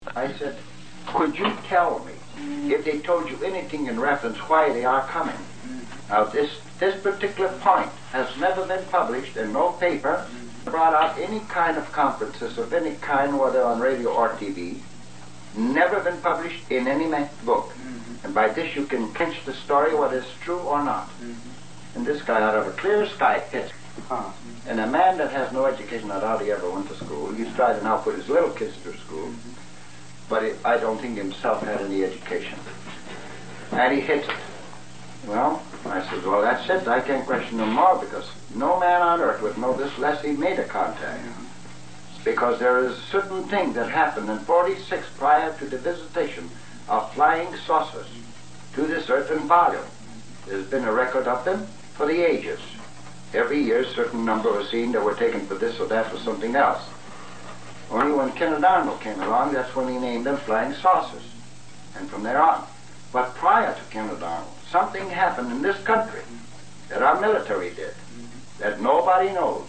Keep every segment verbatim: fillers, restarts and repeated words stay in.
I said, could you tell me if they told you anything in reference why they are coming? Now, this, this particular point has never been published in no paper, brought out any kind of conferences of any kind, whether on radio or T V, never been published in any book. And by this you can clinch the story, whether it's true or not. And this guy, out of a clear sky, hits. Huh. And a man that has no education, not how he ever went to school, he's tried to now put his little kids through school, but it, I don't think himself had any education. And he hits it. Well, I said, well, that's it. I can't question no more, because no man on earth would know this unless he made a contact. Because there is a certain thing that happened in forty-six prior to the visitation of flying saucers to this earth in volume. There's been a record of them for the ages. Every year, a certain number were seen that were taken for this or that or something else. Only when Kenneth Arnold came along, that's when he named them flying saucers. And from there on. But prior to Kenneth Arnold, something happened in this country that our military did, that nobody knows,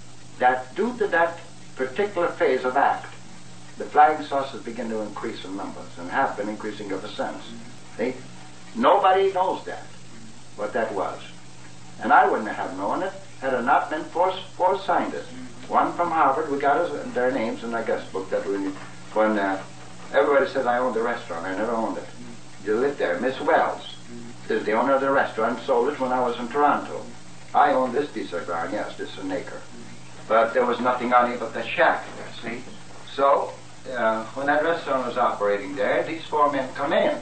that due to that particular phase of act, the flying saucers begin to increase in numbers and have been increasing ever since. See? Nobody knows that, what that was. And I wouldn't have known it had it not been four, four scientists. One from Harvard, we got his, their names in our guest book, that we, when uh, everybody said I owned the restaurant. I never owned it. You lived there. Miss Wells is the owner of the restaurant, sold it when I was in Toronto. I owned this piece of ground, yes, this is an acre. But there was nothing on it but the shack there, see? So, uh, when that restaurant was operating there, these four men come in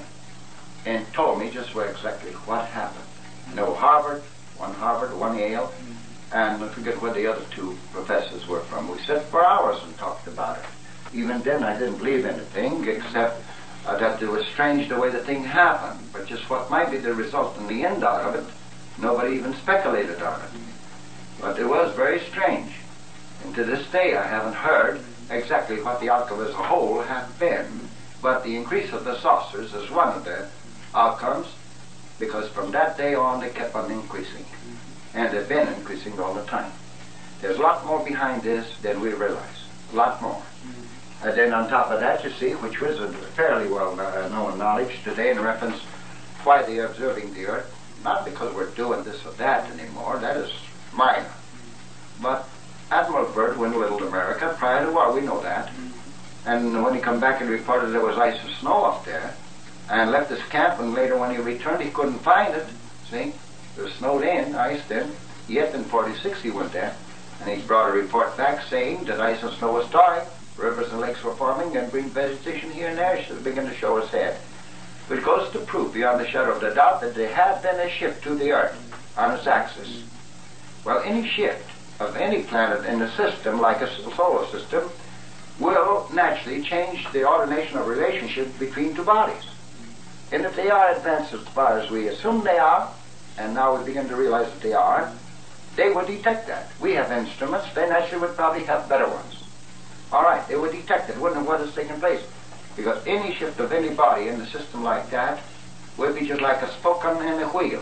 and told me just where exactly what happened. No Harvard, one Harvard, one Yale, and I forget where the other two professors were from. We sat for hours and talked about it. Even then I didn't believe anything except uh, that it was strange the way the thing happened. But just what might be the result in the end out of it, nobody even speculated on it. But it was very strange. And to this day I haven't heard exactly what the outcome as a whole has been. But the increase of the saucers is one of the outcomes, because from that day on they kept on increasing. And they've been increasing all the time. There's a lot more behind this than we realize. A lot more. Mm-hmm. And then on top of that, you see, which was a fairly well known knowledge today in reference why they're observing the Earth, not because we're doing this or that anymore, that is minor. But Admiral Byrd went to Little America prior to war, we know that. Mm-hmm. And when he come back and reported there was ice and snow up there, and left his camp, and later when he returned he couldn't find it, see? It was snowed in, iced in. Yet in forty-six he went there, and he brought a report back saying that ice and snow was thawing, rivers and lakes were forming, and green vegetation here and there should begin to show its head. Which goes to prove beyond the shadow of the doubt that there had been a shift to the Earth on its axis. Well, any shift of any planet in the system, like a solar system, will naturally change the ordination of relationship between two bodies. And if they are advanced as far as we assume they are, and now we begin to realize that they are, they would detect that. We have instruments, they naturally would probably have better ones. All right, they would detect it, wouldn't know what has taken place. Because any shift of any body in the system like that would be just like a spoke in a wheel.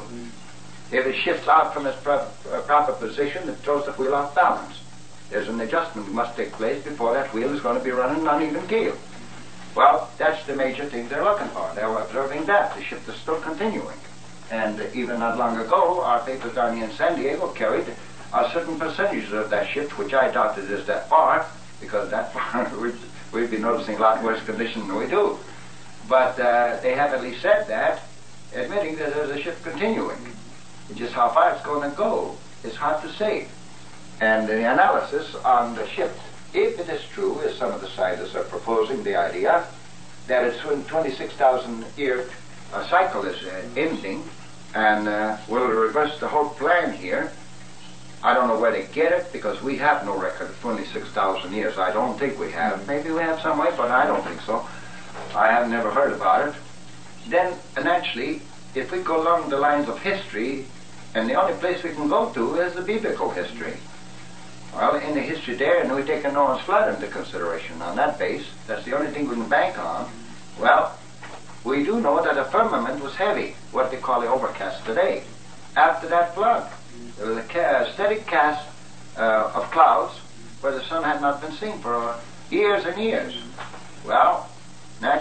If it shifts out from its pro- uh, proper position, it throws the wheel off balance. There's an adjustment that must take place before that wheel is going to be running on even keel. Well, that's the major thing they're looking for. They're observing that. The shift is still continuing. And even not long ago, our papers down here in San Diego carried a certain percentage of that shift, which I doubt it is that far, because that far we'd, we'd be noticing a lot worse condition than we do. But uh, they have at least said that, admitting that there's a shift continuing. Just how far it's going to go is hard to say. And the analysis on the shift, if it is true, as some of the scientists are proposing the idea, that it's when twenty-six thousand year uh, cycle is uh, ending, and uh, we'll reverse the whole plan here. I don't know where they get it, because we have no record of twenty-six thousand years. I don't think we have. Maybe we have some way, but I don't think so. I have never heard about it. Then, naturally, if we go along the lines of history, and the only place we can go to is the biblical history. Well, in the history there, and we take a Noah's flood into consideration on that base, that's the only thing we can bank on. Well, we do know that the firmament was heavy, what they call the overcast today. After that flood, there was a ca- steady cast uh, of clouds where the sun had not been seen for years and years. Well,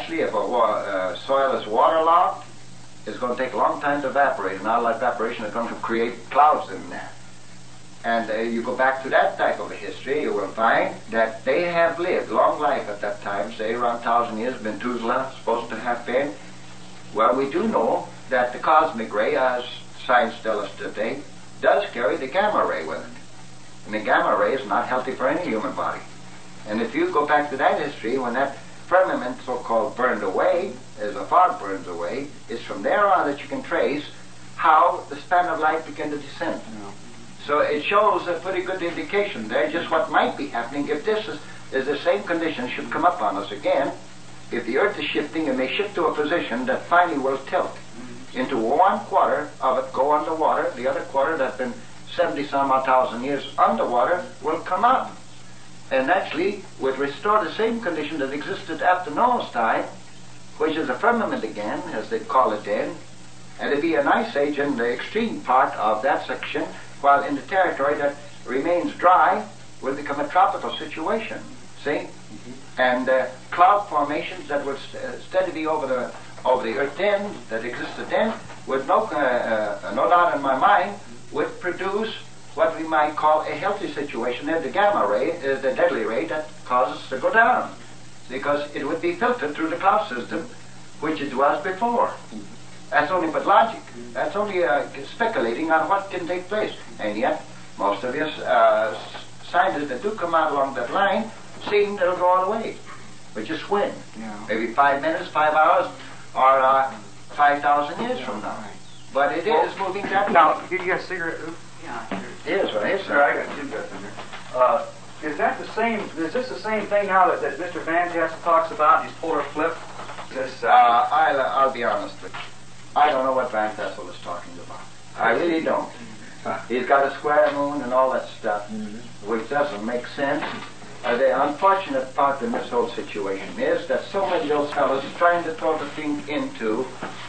naturally, if a wa- uh, soil is waterlogged, it's going to take a long time to evaporate, and out of that evaporation is going to create clouds in there. And uh, you go back to that type of a history, you will find that they have lived long life at that time, say around one thousand years, Methuselah supposed to have been. Well, we do know that the cosmic ray, as science tells us today, does carry the gamma ray with it. And the gamma ray is not healthy for any human body. And if you go back to that history, when that firmament so-called burned away, as the fog burns away, it's from there on that you can trace how the span of light began to descend. Yeah. So it shows a pretty good indication there just what might be happening if this is, is the same condition should come up on us again. If the earth is shifting, it may shift to a position that finally will tilt into one quarter of it go underwater, the other quarter that's been seventy some odd thousand years underwater will come up. And actually would restore the same condition that existed after Noah's time, which is a firmament again, as they call it then, and it'd be an ice age in the extreme part of that section, while in the territory that remains dry will become a tropical situation. See? Mm-hmm. And uh, cloud formations that would st- uh, steady be over the over the earth then, that existed then, would no, uh, uh, no doubt in my mind, would produce what we might call a healthy situation. There, the gamma ray is the deadly ray that causes to go down, because it would be filtered through the cloud system, which it was before. That's only but logic. That's only uh, speculating on what can take place. And yet, most of us uh, scientists that do come out along that line seem it'll go all the way, which is when? Yeah. Maybe five minutes, five hours, or uh, five thousand years from now. But it is well, moving that way. Now, you got a cigarette? Yeah. It is, right? Sir, I got two guts in here. Uh, is that the same? Is this the same thing now that, that Mister Van Tassel talks about? These polar flip. This. Uh, uh, I'll, I'll be honest with you. I don't know what Van Tassel is talking about. I really don't. He's got a square moon and all that stuff, mm-hmm. which doesn't make sense. Uh, the unfortunate part in this whole situation is that so many of those fellows are trying to throw the thing into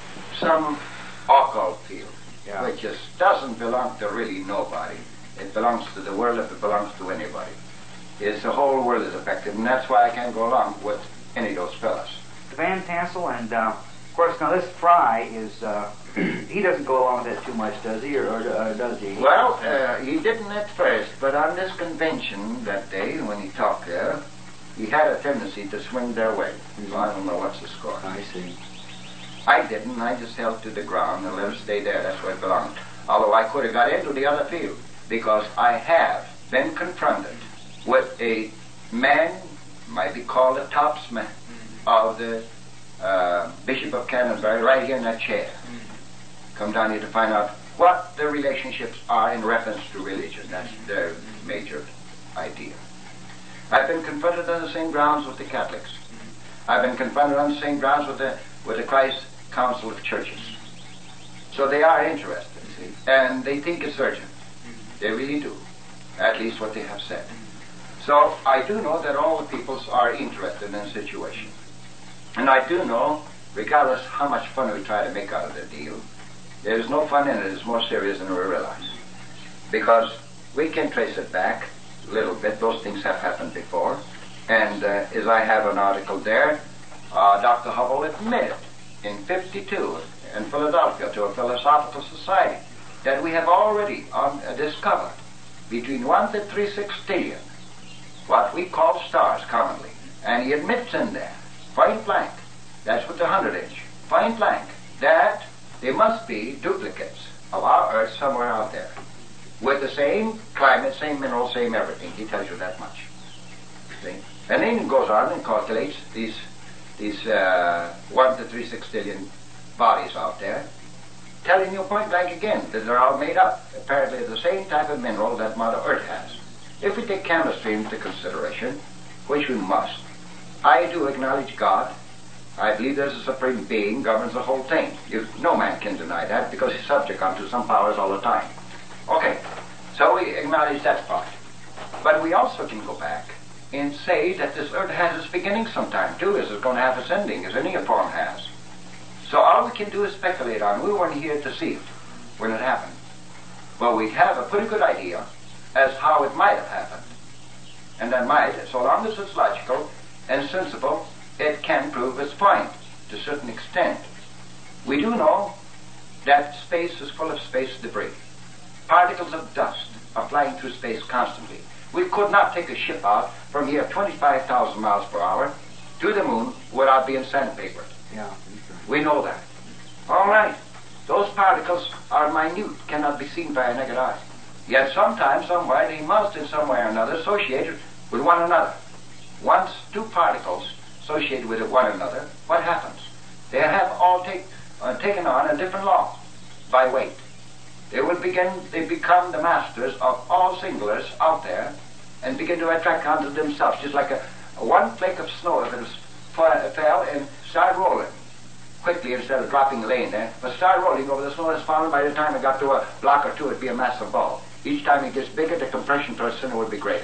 some occult field, yeah. which just doesn't belong to really nobody. It belongs to the world if it belongs to anybody. It's the whole world is affected, and that's why I can't go along with any of those fellows. Van Tassel, and uh, of course now this Fry is, uh, he doesn't go along with that too much, does he, or, or uh, does he? Well, uh, he didn't at first, but on this convention that day when he talked there, he had a tendency to swing their way. Mm-hmm. So I don't know what's the score. I see. I didn't. I just held to the ground and let him stay there. That's where it belonged. Although I could have got into the other field, because I have been confronted with a man, might be called a topsman, of the uh, Bishop of Canterbury, right here in that chair. Come down here to find out what the relationships are in reference to religion. That's their major idea. I've been confronted on the same grounds with the Catholics. I've been confronted on the same grounds with the with the Christ Council of Churches. So they are interested, see, and they think it's urgent. They really do, at least what they have said. So I do know that all the peoples are interested in the situation. And I do know, regardless how much fun we try to make out of the deal, there's no fun in it. It's more serious than we realize. Because we can trace it back a little bit. Those things have happened before. And uh, as I have an article there, uh, Doctor Hubble admitted in fifty-two in Philadelphia to a philosophical society that we have already um, uh, discovered between one to three sextillion what we call stars commonly. And he admits in there, point blank, that's with the hundred inch, point blank, that they must be duplicates of our Earth somewhere out there with the same climate, same minerals, same everything. He tells you that much. See? And then he goes on and calculates these these uh, one to three sextillion bodies out there, telling you point blank again that they're all made up apparently of the same type of mineral that Mother Earth has. If we take chemistry into consideration, which we must, I do acknowledge God. I believe there's a supreme being governs the whole thing. You, no man can deny that because he's subject unto some powers all the time. Okay, so we acknowledge that part. But we also can go back and say that this earth has its beginning sometime too, as it's going to have its ending, as any form has. So all we can do is speculate on. We weren't here to see it when it happened. Well, we have a pretty good idea as how it might have happened. And that might, so long as it's logical and sensible, it can prove its point to a certain extent. We do know that space is full of space debris. Particles of dust are flying through space constantly. We could not take a ship out from here twenty-five thousand miles per hour to the moon without being sandpapered. Yeah. We know that. All right. Those particles are minute, cannot be seen by a naked eye. Yet sometime, somewhere, they must in some way or another associate with one another. Once two particles associated with one another, what happens? They have all take, uh, taken on a different law by weight. They will begin, they become the masters of all singulars out there and begin to attract onto themselves, just like a, a one flake of snow if it was, fell and started rolling quickly instead of dropping laying there, but start rolling over the snow that's fallen. By the time it got to a block or two, it'd be a massive ball. Each time it gets bigger, the compression per center would be greater.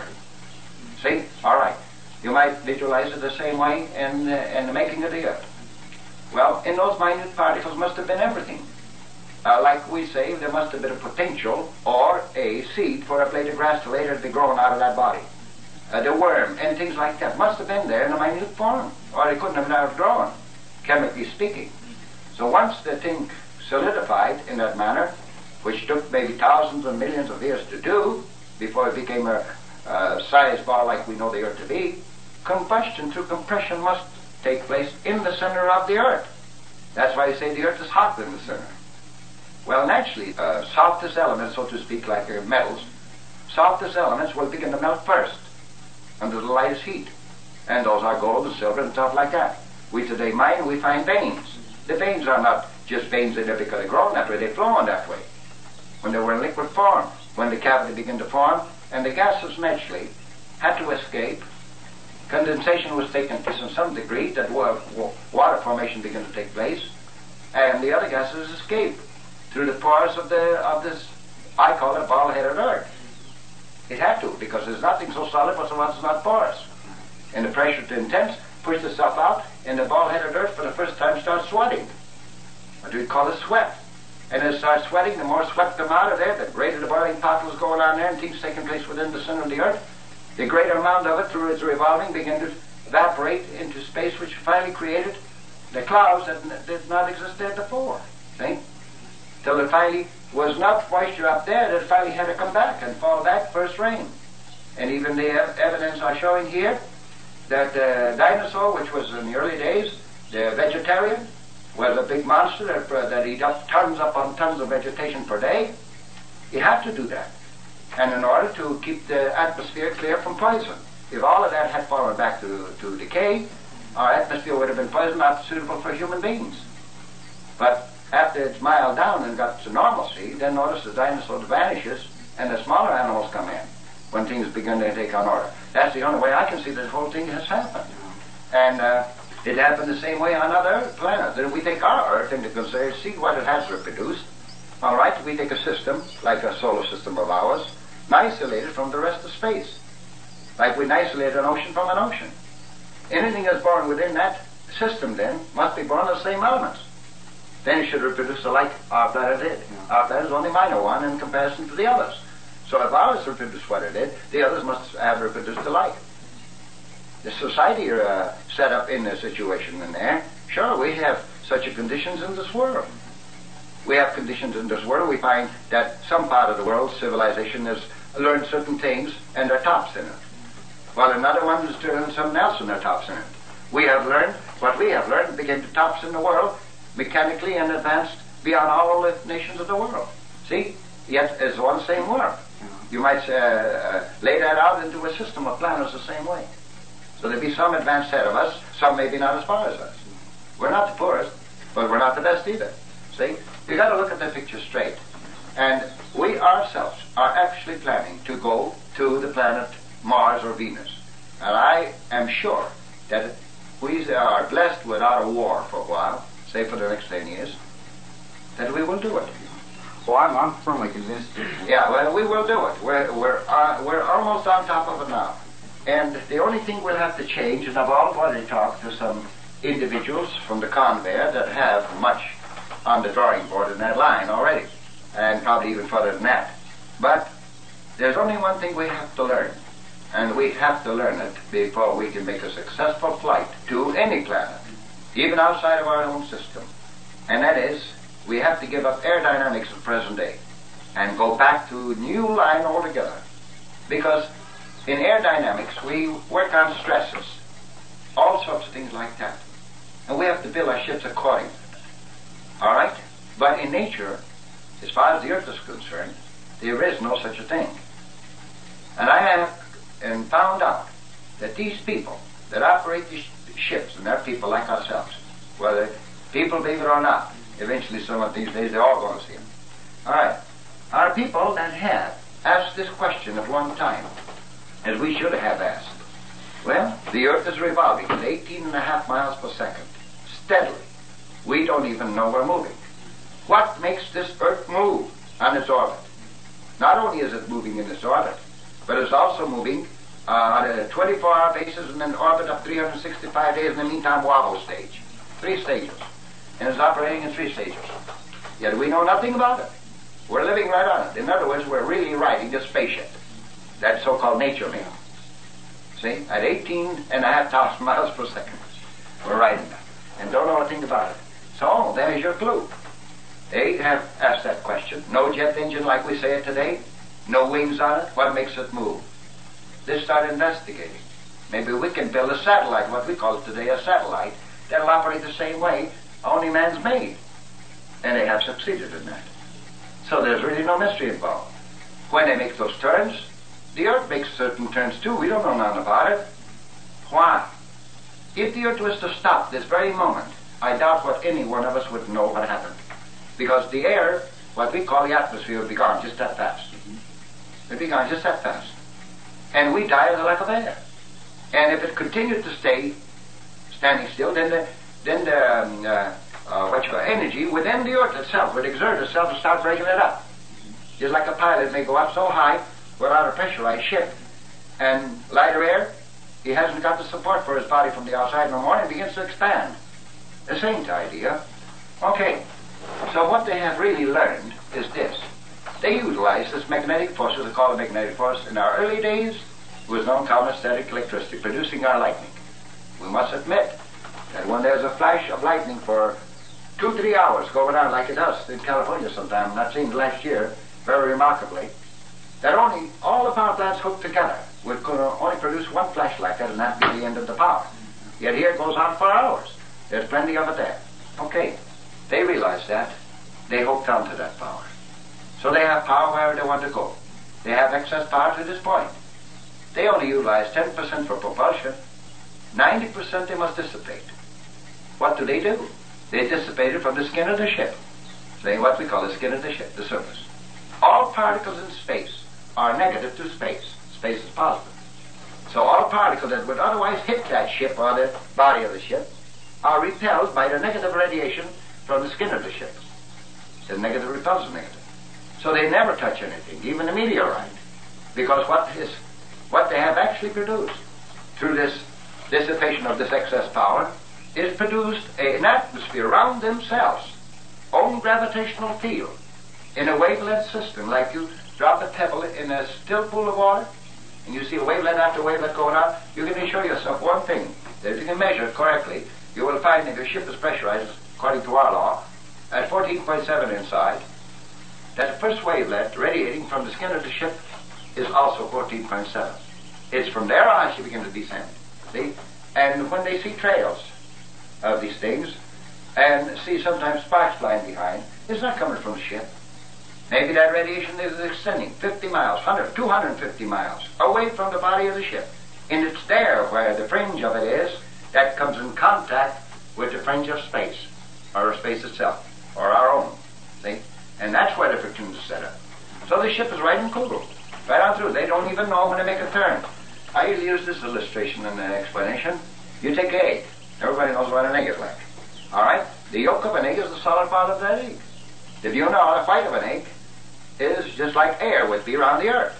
See? All right. You might visualize it the same way in, uh, in the making of the earth. Well, in those minute particles must have been everything. Uh, like we say, there must have been a potential or a seed for a blade of grass to later be grown out of that body. Uh, the worm and things like that must have been there in a minute form, or it couldn't have been outgrown, chemically speaking. So once the thing solidified in that manner, which took maybe thousands and millions of years to do before it became a, a size ball like we know the earth to be, combustion through compression must take place in the center of the earth. That's why they say the earth is hotter in the center. Well, naturally, uh, softest elements, so to speak, like uh, metals, softest elements will begin to melt first under the lightest heat. And those are gold and silver and stuff like that. We today mine, we find veins. The veins are not just veins that are because they're grown that way, they flow in that way. When they were in liquid form, when the cavity began to form, and the gases naturally had to escape, condensation was taking place in some degree, that water formation began to take place, and the other gases escaped through the pores of the of this, I call it ball-headed earth. It had to, because there's nothing so solid but what's not porous. And the pressure to intense pushed the stuff out, and the ball-headed earth for the first time starts sweating. What do we call it? Sweat. And as it starts sweating, the more sweat come out of there, the greater the boiling pot was going on there, and things taking place within the center of the earth. The greater amount of it, through its revolving, began to evaporate into space, which finally created the clouds that did not exist there before. See? Till it finally was not moisture up there, that it finally had to come back and fall back first rain. And even the ev- evidence I'm showing here, that the uh, dinosaur, which was in the early days, the vegetarian, was a big monster that, uh, that eat up tons upon tons of vegetation per day. You have to do that. And in order to keep the atmosphere clear from poison. If all of that had fallen back to, to decay, our atmosphere would have been poisoned, not suitable for human beings. But after it's mild down and got to normalcy, then notice the dinosaur vanishes and the smaller animals come in when things begin to take on order. That's the only way I can see this whole thing has happened. And uh, it happened the same way on other planets. Then we take our Earth into consideration, see what it has reproduced. All right, we take a system, like a solar system of ours, isolated from the rest of space. Like we isolate an ocean from an ocean. Anything that's born within that system then must be born of the same elements. Then it should reproduce alike our planet did. Our planet is only minor one in comparison to the others. So if ours reproduced what it did, the others must have reproduced alike. The society are uh, set up in a situation in there. Sure, we have such a conditions in this world. We have conditions in this world. We find that some part of the world, civilization, has learned certain things and they're tops in it. While another one is doing something else and they're tops in it. We have learned what we have learned and became the tops in the world, mechanically and advanced beyond all the nations of the world. See? Yet it's one same world. You might uh, uh, lay that out into a system of planets the same way. So there'd be some advanced ahead of us, some maybe not as far as us. We're not the poorest, but we're not the best either. See? You got to look at the picture straight. And we ourselves are actually planning to go to the planet Mars or Venus. And I am sure that if we are blessed without a war for a while, say for the next ten years, that we will do it. Well, I'm, I'm firmly convinced. Yeah, well, we will do it. We're, we're, uh, we're almost on top of it now. And the only thing we'll have to change, and I've already talked to some individuals from the conveyor that have much on the drawing board in that line already, and probably even further than that. But there's only one thing we have to learn, and we have to learn it before we can make a successful flight to any any planet, even outside of our own system. And that is, we have to give up aerodynamics of present day and go back to a new line altogether. Because in aerodynamics, we work on stresses, all sorts of things like that. And we have to build our ships accordingly. All right? But in nature, as far as the Earth is concerned, there is no such a thing. And I have and found out that these people that operate these ships, and they're people like ourselves, whether people believe it or not, eventually some of these days they're all going to see them. All right. Are people that have asked this question at one time, as we should have asked. Well, the Earth is revolving at eighteen and a half miles per second, steadily. We don't even know we're moving. What makes this Earth move on its orbit? Not only is it moving in its orbit, but it's also moving uh, on a twenty-four hour basis and an orbit of three hundred sixty-five days, in the meantime wobble stage. Three stages. And it's operating in three stages. Yet we know nothing about it. We're living right on it. In other words, we're really riding a spaceship. That so-called nature mail. See? At eighteen and a half thousand miles per second. We're riding that. And don't know a thing about it. So, there's your clue. They have asked that question. No jet engine like we say it today. No wings on it. What makes it move? They start investigating. Maybe we can build a satellite, what we call it today a satellite, that'll operate the same way only man's made. And they have succeeded in that. So there's really no mystery involved. When they make those turns, the Earth makes certain turns too. We don't know nothing about it. Why? If the Earth was to stop this very moment, I doubt what any one of us would know what happened. Because the air, what we call the atmosphere, would be gone just that fast. It would be gone just that fast. And we die of the lack of air. And if it continued to stay standing still, then the, then the um, uh, uh, what you call energy within the Earth itself would exert itself and start breaking it up. Just like a pilot may go up so high without a pressurized ship, and lighter air, he hasn't got the support for his body from the outside no more, and begins to expand. The same idea. Okay, so what they have really learned is this. They utilize this magnetic force, what they call the magnetic force. In our early days, it was known called static electricity, producing our lightning. We must admit that when there's a flash of lightning for two, three hours going on like it does in California sometime, not seen last year, very remarkably, that only all the power plants hooked together would only produce one flash like that, and that'd be the end of the power. Yet here it goes on for hours. There's plenty of it there. Okay, they realize that. They hooked onto that power. So they have power wherever they want to go. They have excess power to this point. They only utilize ten percent for propulsion. ninety percent they must dissipate. What do they do? They dissipate it from the skin of the ship. Saying what we call the skin of the ship, the surface. All particles in space are negative to space. Space is positive. So all particles that would otherwise hit that ship or the body of the ship are repelled by the negative radiation from the skin of the ship. The negative repels the negative. So they never touch anything, even a meteorite. Because what is what they have actually produced through this dissipation of this excess power is produced an atmosphere around themselves, own gravitational field, in a wavelet system, like you drop a pebble in a still pool of water, and you see a wavelet after wavelet going out, you can assure yourself one thing, that if you can measure it correctly, you will find that your ship is pressurized, according to our law, at fourteen point seven inside. That first wavelet radiating from the skin of the ship is also fourteen point seven. It's from there on she begins to descend. See? And when they see trails of these things, and see sometimes sparks flying behind, it's not coming from the ship. Maybe that radiation is extending fifty miles, one hundred, two hundred fifty miles away from the body of the ship. And it's there where the fringe of it is that comes in contact with the fringe of space, or space itself, or our own. See? And that's where the friction is set up. So the ship is right in cool, right on through. They don't even know when to make a turn. I usually use this illustration in the explanation. You take an egg. Everybody knows what an egg is like. All right? The yolk of an egg is the solid part of that egg. If you know, the white of an egg is just like air would be around the earth.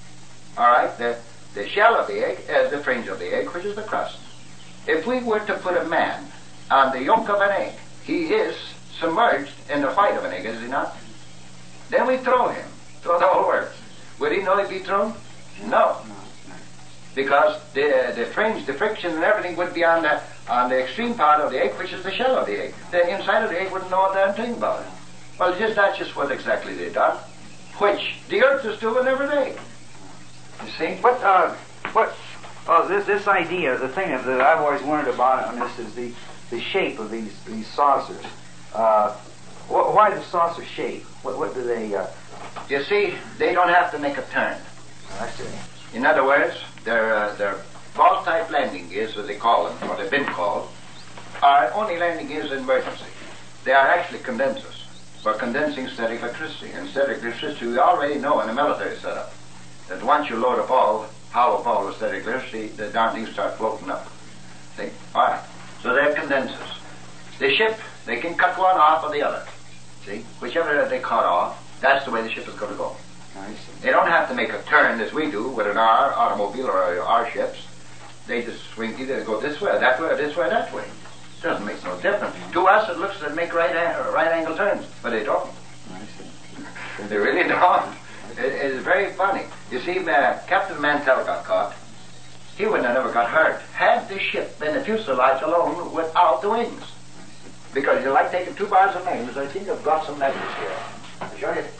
All right? The, the shell of the egg is the fringe of the egg, which is the crust. If we were to put a man on the yolk of an egg, he is submerged in the white of an egg, is he not? Then we throw him, throw the whole works. Would he know he'd be thrown? No. Because the the fringe, the friction and everything would be on the on the extreme part of the egg, which is the shell of the egg. The inside of the egg wouldn't know a damn thing about it. Well, just that's just what exactly they done, which the Earth is doing every day. You see? What, uh, what, oh, this, this idea, the thing that I've always wondered about on this is the, the shape of these, these saucers. Uh, wh- why the saucer shape? What, what do they, uh... You see, they don't have to make a turn. I see. In other words, their, uh, their vault-type landing gears, as they call them, or they've been called, are only landing gears in emergency. They are actually condensers for condensing static electricity. And static electricity, we already know in a military setup that once you load a ball, hollow ball with static electricity, the darn things start floating up. See? All right. So they're condensers. The ship, they can cut one off or the other. See? Whichever they cut off, that's the way the ship is going to go. I see. They don't have to make a turn as we do with an R automobile or our ships. They just swing either go this way, or that way, or this way, or that way. It doesn't make no difference. To us, it looks like they make right, an- right angle turns, but they don't. I see. They really don't. It, it's very funny. You see, uh, Captain Mantell got caught. He wouldn't have never got hurt had the ship been the fuselage alone without the wings. Because you like taking two bars of magnets. I think I've got some magnets here. I'll show you.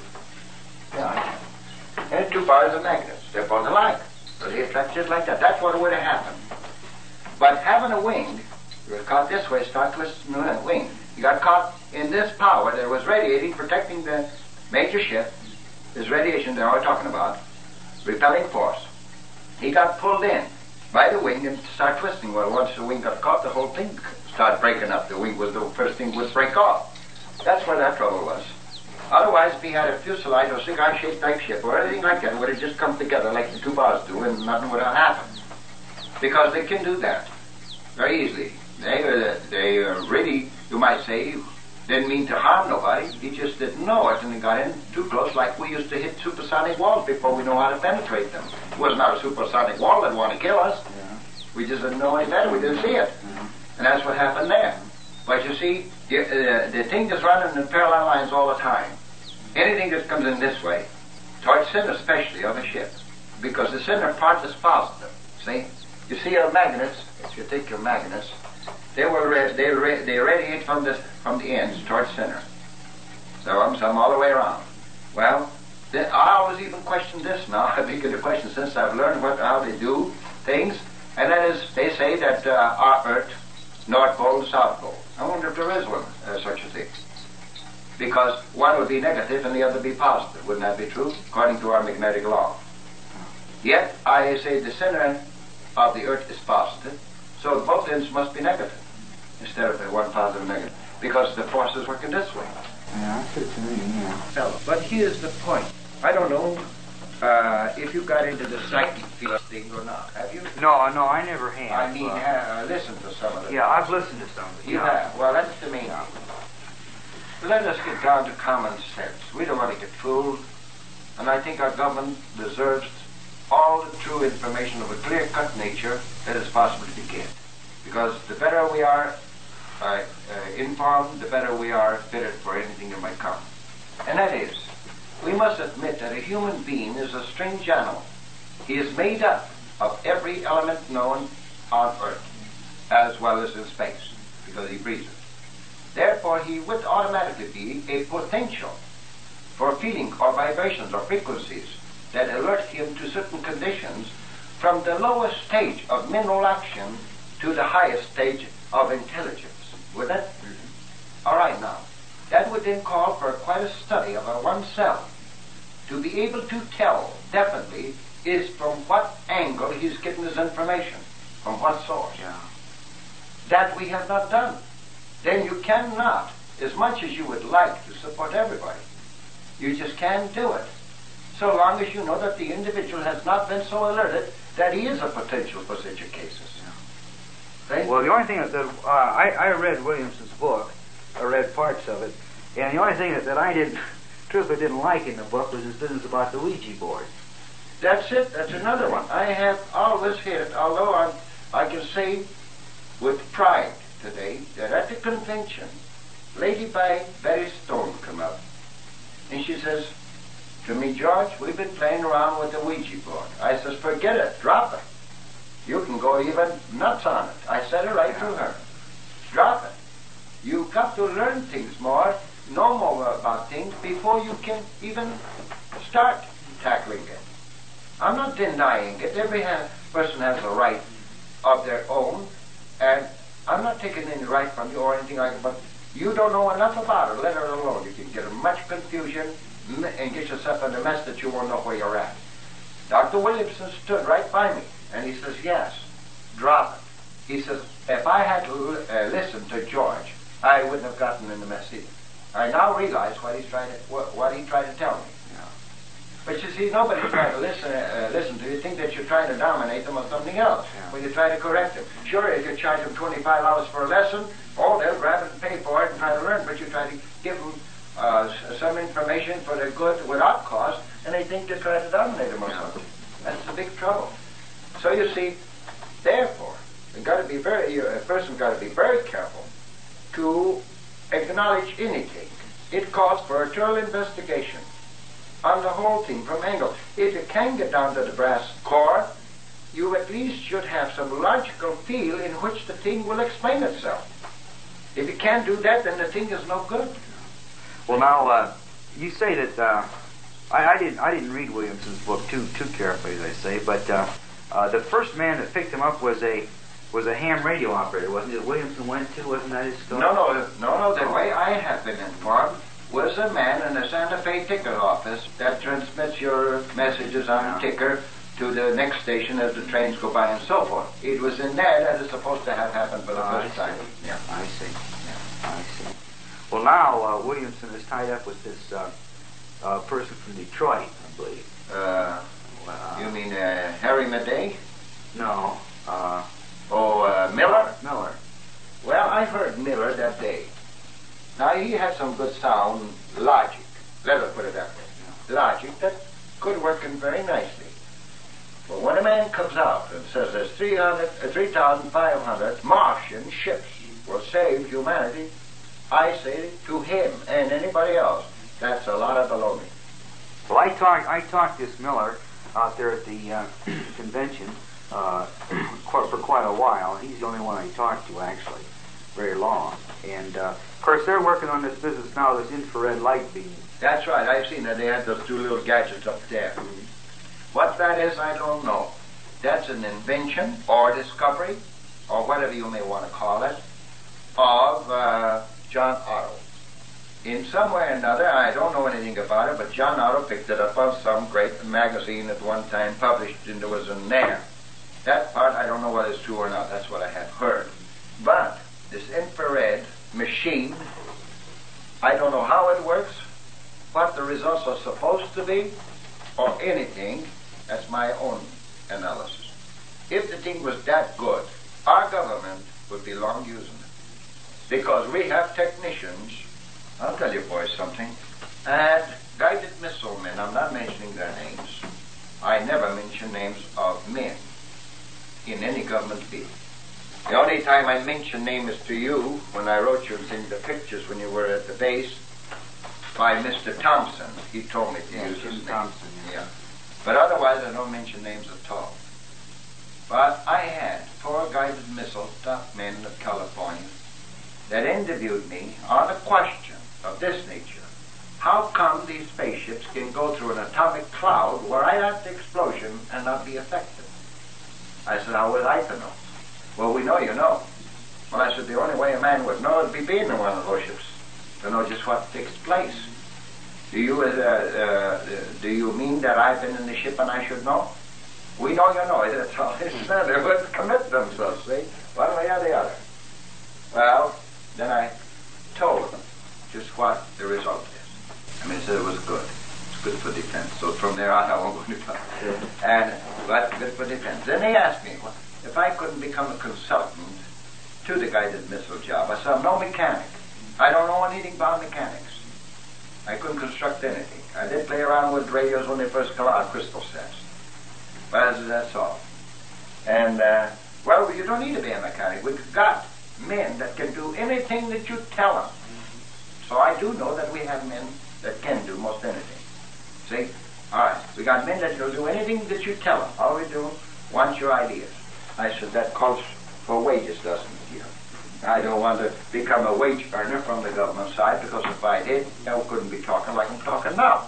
Yeah. And two bars of magnets. They're both alike. So they attract just like that. That's what would have happened. But having a wing, you were caught this way, start twisting the wing. You got caught in this power that was radiating, protecting the major ship. This radiation they're all talking about, repelling force. He got pulled in by the wing and started twisting. Well, once the wing got caught, the whole thing started breaking up. The wing was the first thing would break off. That's where that trouble was. Otherwise, if he had a fuselage or cigar-shaped type ship or anything like that, it would have just come together like the two bars do, and nothing would have happened. Because they can do that very easily. They, uh, they uh, really, you might say, didn't mean to harm nobody. He just didn't know it, and he got in too close, like we used to hit supersonic walls before we know how to penetrate them. It was not a supersonic wall that wanted to kill us. Yeah. We just didn't know any better. We didn't see it. Mm-hmm. And that's what happened there. But you see, the, uh, the thing is running in parallel lines all the time. Anything that comes in this way, towards center especially of a ship, because the center part is positive. See? You see your magnets, if you take your magnets, they will ra- they, ra- they radiate from the, from the ends towards center. Some, some all the way around. Well, then I always even question this now. I begin to question since I've learned what, how they do things. And that is, they say that uh, our Earth, North Pole, South Pole. I wonder if there is one, uh, such a thing. Because one would be negative and the other be positive. Wouldn't that be true? According to our magnetic law. Yet, I say the center of the Earth is positive, so both ends must be negative, instead of the one positive and negative, because the force is working this way. Yeah, I see what you mean, yeah. But here's the point. I don't know uh, if you got into the psychic field thing or not. Have you? No, no, I never have. I mean, uh, uh, listen to some of it. Yeah, I've listened to some of it. You yeah. have? Well, that's the main. Let us get down to common sense. We don't want to get fooled. And I think our government deserves all the true information of a clear-cut nature that is possible to get. Because the better we are uh, uh, informed, the better we are fitted for anything that might come. And that is, we must admit that a human being is a strange animal. He is made up of every element known on Earth, as well as in space, because he breathes it. Therefore, he would automatically be a potential for feeling or vibrations or frequencies that alert him to certain conditions from the lowest stage of mineral action to the highest stage of intelligence. Would that? Mm-hmm. All right, now. That would then call for quite a study of our oneself to be able to tell definitely is from what angle he's getting his information, from what source. Yeah. That we have not done. Then you cannot, as much as you would like to support everybody, you just can't do it. So long as you know that the individual has not been so alerted that he is a potential for such cases. Right? Well, the only thing that, that uh, I, I read Williamson's book, I read parts of it, and the only thing that, that I didn't, truthfully didn't like in the book was his business about the Ouija board. That's it. That's another one. I have always had, although I'm, I can say with pride today that at the convention, Lady Betty Stone came up, and she says to me, George, we've been playing around with the Ouija board. I says, forget it, drop it. You can go even nuts on it. I said it right to her. Drop it. You've got to learn things more, know more about things before you can even start tackling it. I'm not denying it. Every ha- person has a right of their own, and I'm not taking any right from you or anything like that, but you don't know enough about it. Let it alone. You can get in much confusion and get yourself in a mess that you won't know where you're at. Doctor Williamson stood right by me, and he says, yes, drop it. He says, if I had to uh, listen to George, I wouldn't have gotten in the mess either. I now realize what he's trying to, what, what he tried to tell me. Yeah. But you see, nobody trying to listen uh, listen to you. Think that you're trying to dominate them on something else yeah. when you try to correct them. Sure, if you charge them twenty-five dollars for a lesson, oh, they'll grab it and pay for it and try to learn, but you try to give them uh, some information for their good without cost, and they think you're trying to dominate them or yeah. something. That's the big trouble. So you see, therefore, you got to be very, a person got to be very careful to acknowledge anything. It calls for a thorough investigation on the whole thing from angles. If you can get down to the brass core, you at least should have some logical feel in which the thing will explain itself. If you can't do that, then the thing is no good. Well, now uh, you say that uh, I, I didn't. I didn't read Williamson's book too too carefully, as I say. But uh, uh, the first man that picked him up was a was a ham radio operator, wasn't it? Williamson went to, wasn't that his story? No, no, no, no. The way I have been informed was a man in the Santa Fe ticket office that transmits your messages on yeah. ticker to the next station as the trains go by and so forth. It was in there that it's supposed to have happened for the oh, first I time. Yeah, I see. Yeah, I see. Well, now uh, Williamson is tied up with this uh, uh, person from Detroit, I believe. Uh, uh you mean uh, Harry Madej? No. Uh, oh, uh, Miller? Miller. Well, I heard Miller that day. Now, he had some good sound logic. Let us put it that way. Yeah. Logic that could work in very nicely. But when a man comes out and says there's three thousand five hundred Martian ships will save humanity, I say to him and anybody else, that's a lot of baloney. Well, I talked I talked this Miller out there at the uh, convention uh, for quite a while. He's the only one I talked to, actually, very long. And, uh, of course, they're working on this business now, this infrared light beam. That's right. I've seen that. They had those two little gadgets up there. Mm-hmm. What that is, I don't know. That's an invention or discovery, or whatever you may want to call it, of uh, John Otto. In some way or another, I don't know anything about it, but John Otto picked it up on some great magazine at one time, published, and there was in there. That part, I don't know whether it's true or not. That's what I had heard. But this infrared machine, I don't know how it works, what the results are supposed to be, or anything. That's my own analysis. If the thing was that good, our government would be long using it. Because we have technicians, I'll tell you boys something, and guided missile men, I'm not mentioning their names. I never mention names of men in any government speech. The only time I mention names to you, when I wrote you in the pictures when you were at the base, by Mister Thompson. He told me to yeah, use his name. Thompson, yeah. yeah. But otherwise, I don't mention names at all. But I had four guided missile top men of California that interviewed me on a question of this nature. How come these spaceships can go through an atomic cloud where I had the explosion and not be affected? I said, how would I to know? Well, we know you know. Well, I said, the only way a man would know would be being in one of those ships to know just what takes place. Do you, uh, uh, do you mean that I've been in the ship and I should know? We know you know. That's all they said. They wouldn't commit themselves, see? One way or the other. Well, then I told them just what the result is. I mean, he said it was good. It's good for defense. So from there on, I won't go to talk. And that's good for defense. Then he asked me, well, if I couldn't become a consultant to the guided missile job. I said, I'm no mechanic. I don't know anything about mechanics. I couldn't construct anything. I did play around with radios when they first come out, crystal sets. But that's all. And, uh, well, you don't need to be a mechanic. We've got men that can do anything that you tell them. So I do know that we have men that can do most anything. See? All right. We got men that will do anything that you tell them. All we do, want your ideas. I said, that calls for wages, doesn't it, dear? I don't want to become a wage earner from the government side, because if I did, I couldn't be talking like I'm talking now.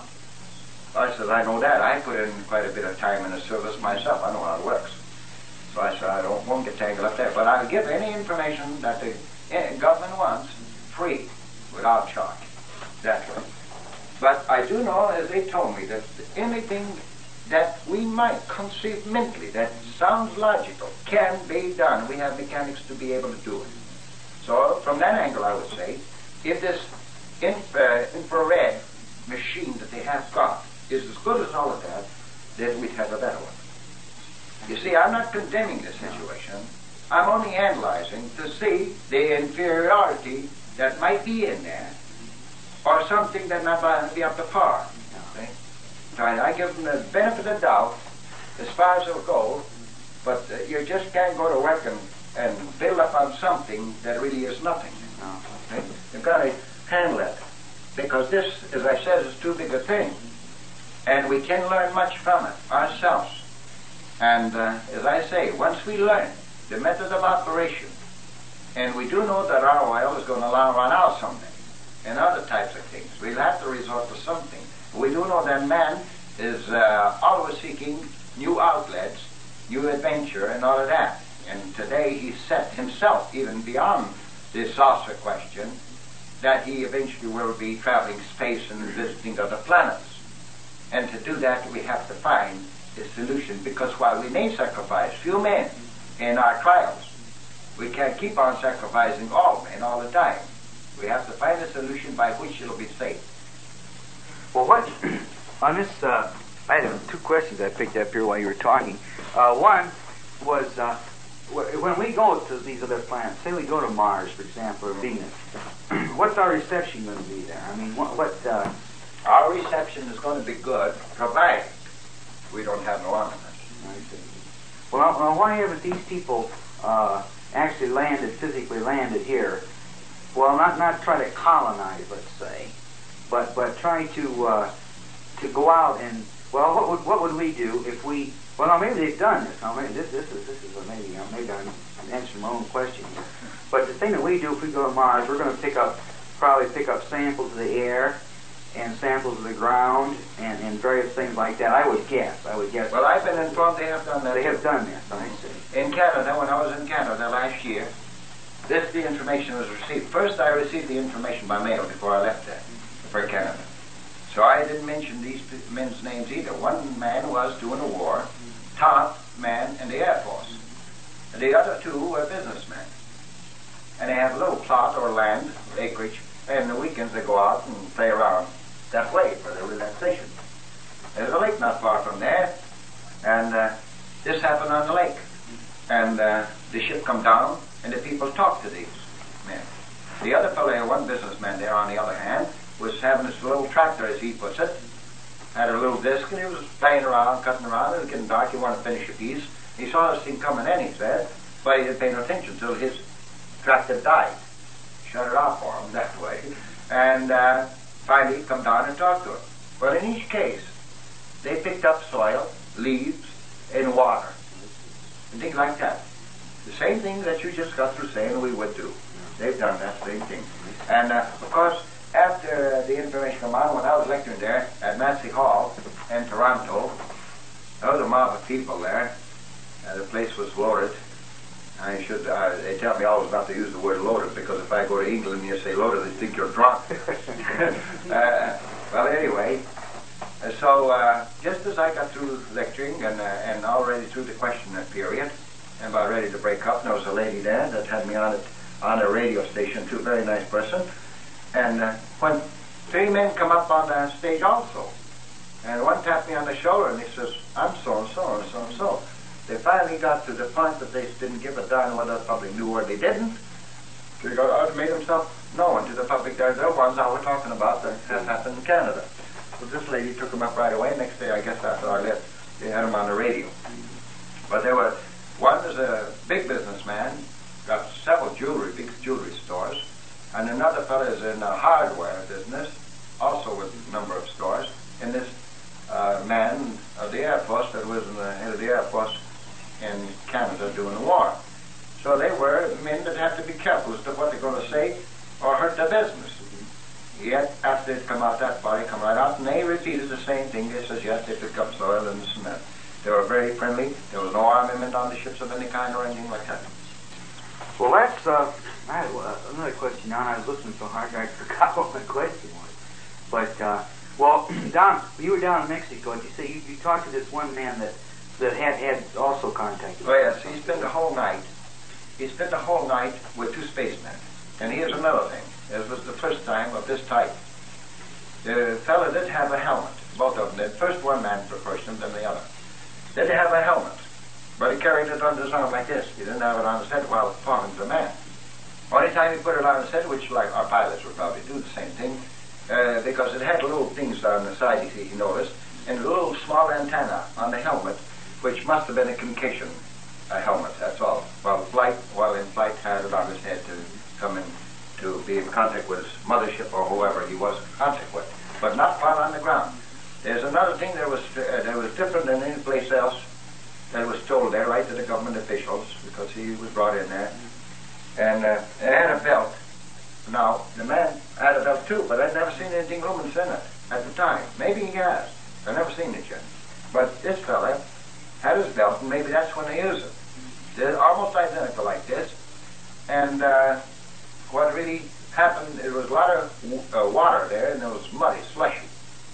I said, I know that. I put in quite a bit of time in the service myself. I know how it works. So I said, I don't won't get tangled up there, but I'll give any information that the eh, government wants free, without charge. That's right. But I do know, as they told me, that anything that we might conceive mentally, that sounds logical, can be done. We have mechanics to be able to do it. So from that angle, I would say, if this infra infrared machine that they have got is as good as all of that, then we'd have a better one. You see, I'm not condemning the situation. I'm only analyzing to see the inferiority that might be in there, or something that might be up to par. Okay? So I, I give them the benefit of the doubt as far as it'll go, but uh, you just can't go to work and, and build up on something that really is nothing. Okay? You've got to handle it, because this, as I said, is too big a thing, and we can learn much from it ourselves. And uh, as I say, once we learn the method of operation, and we do know that our oil is going to run out someday, and other types of things, we'll have to resort to something. We do know that man is uh, always seeking new outlets, new adventure, and all of that. And today he's set himself even beyond the saucer question, that he eventually will be traveling space and visiting other planets. And to do that, we have to find a solution, because while we may sacrifice few men in our trials, we can't keep on sacrificing all men all the time. We have to find a solution by which it'll be safe. Well, what on this, uh, I had two questions I picked up here while you were talking. Uh, one was, uh, when we go to these other planets, say we go to Mars, for example, or Venus, what's our reception going to be there? I mean, what... what uh, our reception is going to be good, provided we don't have no armaments. I see. Well, now, why haven't these people uh, actually landed, physically landed here? Well, not not try to colonize, let's say, but but try to uh, to go out and, well, what would what would we do if we? Well, now maybe they've done this. Now maybe this this is this is a, maybe uh, maybe I'm, I'm answering my own question here. But the thing that we do if we go to Mars, we're going to pick up probably pick up samples of the air and samples of the ground and, and various things like that. I would guess. I would guess. Well, I've been informed they have done that. They have done this, I see. In Canada, when I was in Canada last year, this the information was received. First, I received the information by mail before I left there for Canada. So I didn't mention these men's names either. One man was doing a war, top man in the Air Force. And the other two were businessmen. And they have a little plot or land, acreage, and the weekends they go out and play around that way for their relaxation. There's a lake not far from there, and uh, this happened on the lake. And uh, the ship come down, and the people talk to these men. The other fellow, one businessman there, on the other hand, was having this little tractor, as he puts it, had a little disc, and he was playing around, cutting around. It was getting dark. He wanted to finish a piece. He saw this thing coming in, he said, but he didn't pay no attention until his tractor died. Shut it off for him that way. And uh, finally he come down and talked to him. Well, in each case, they picked up soil, leaves, and water, and things like that. The same thing that you just got through saying we would do. They've done that same thing. And uh, of course, after the information came on, when I was lecturing there at Massey Hall in Toronto, there was a mob of people there. Uh, the place was loaded. I should, uh, they tell me always not to use the word loaded, because if I go to England and you say loaded, they think you're drunk. uh, well, anyway, uh, so uh, just as I got through lecturing and, uh, and already through the question period, and about ready to break up, there was a lady there that had me on it on a radio station too, very nice person. And uh, when three men come up on the stage also, and one tapped me on the shoulder and he says, I'm so-and-so and so-and-so. They finally got to the point that they didn't give a darn whether the public knew or they didn't. They got out and made themselves known to the public. They're the ones I was talking about that has happened in Canada. So this lady took them up right away. Next day, I guess after I left, they had them on the radio. But there were, one is a big businessman, got several jewelry, big jewelry stores, and another fellow is in a hardware business, also with a number of stores. And this uh, man of the Air Force that was in the head of the Air Force in Canada was doing the war. So they were men that had to be careful as to what they're going to say or hurt their business. Yet, after they'd come out that far, they come right out, and they repeated the same thing. They says, yes, they picked up soil and this and that. They were very friendly. There was no armament on the ships of any kind or anything like that. Well, that's, uh, I had uh, another question now, and I was listening so hard I forgot what my question was. But, uh, well, down, you were down in Mexico, and you say you, you talked to this one man that, that had, had also contacted you. Oh, yes, he spent the whole night. He spent the whole night with two spacemen. And here's another thing. This was the first time of this type. The fellow did have a helmet, both of them did. First one man proposed him, then the other. Did have a helmet, but he carried it under his arm like this. He didn't have it on his head while talking to the man. Only time he put it on his head, which like our pilots would probably do the same thing, uh, because it had little things on the side, he, he noticed, and a little small antenna on the helmet, which must have been a communication uh, helmet, that's all. While flight, while in flight, had it on his head to come in to be in contact with his mothership or whoever he was in contact with, but not while on the ground. There's another thing that was uh, that was different than any place else that was told there, right to the government officials, because he was brought in there. And uh, it had a belt. Now, the man had a belt too, but I'd never seen anything luminous in it at the time. Maybe he has. I've never seen it yet. But this fella had his belt, and maybe that's when they used it. They're almost identical like this. And uh, what really happened, there was a lot of uh, water there, and it was muddy, slushy.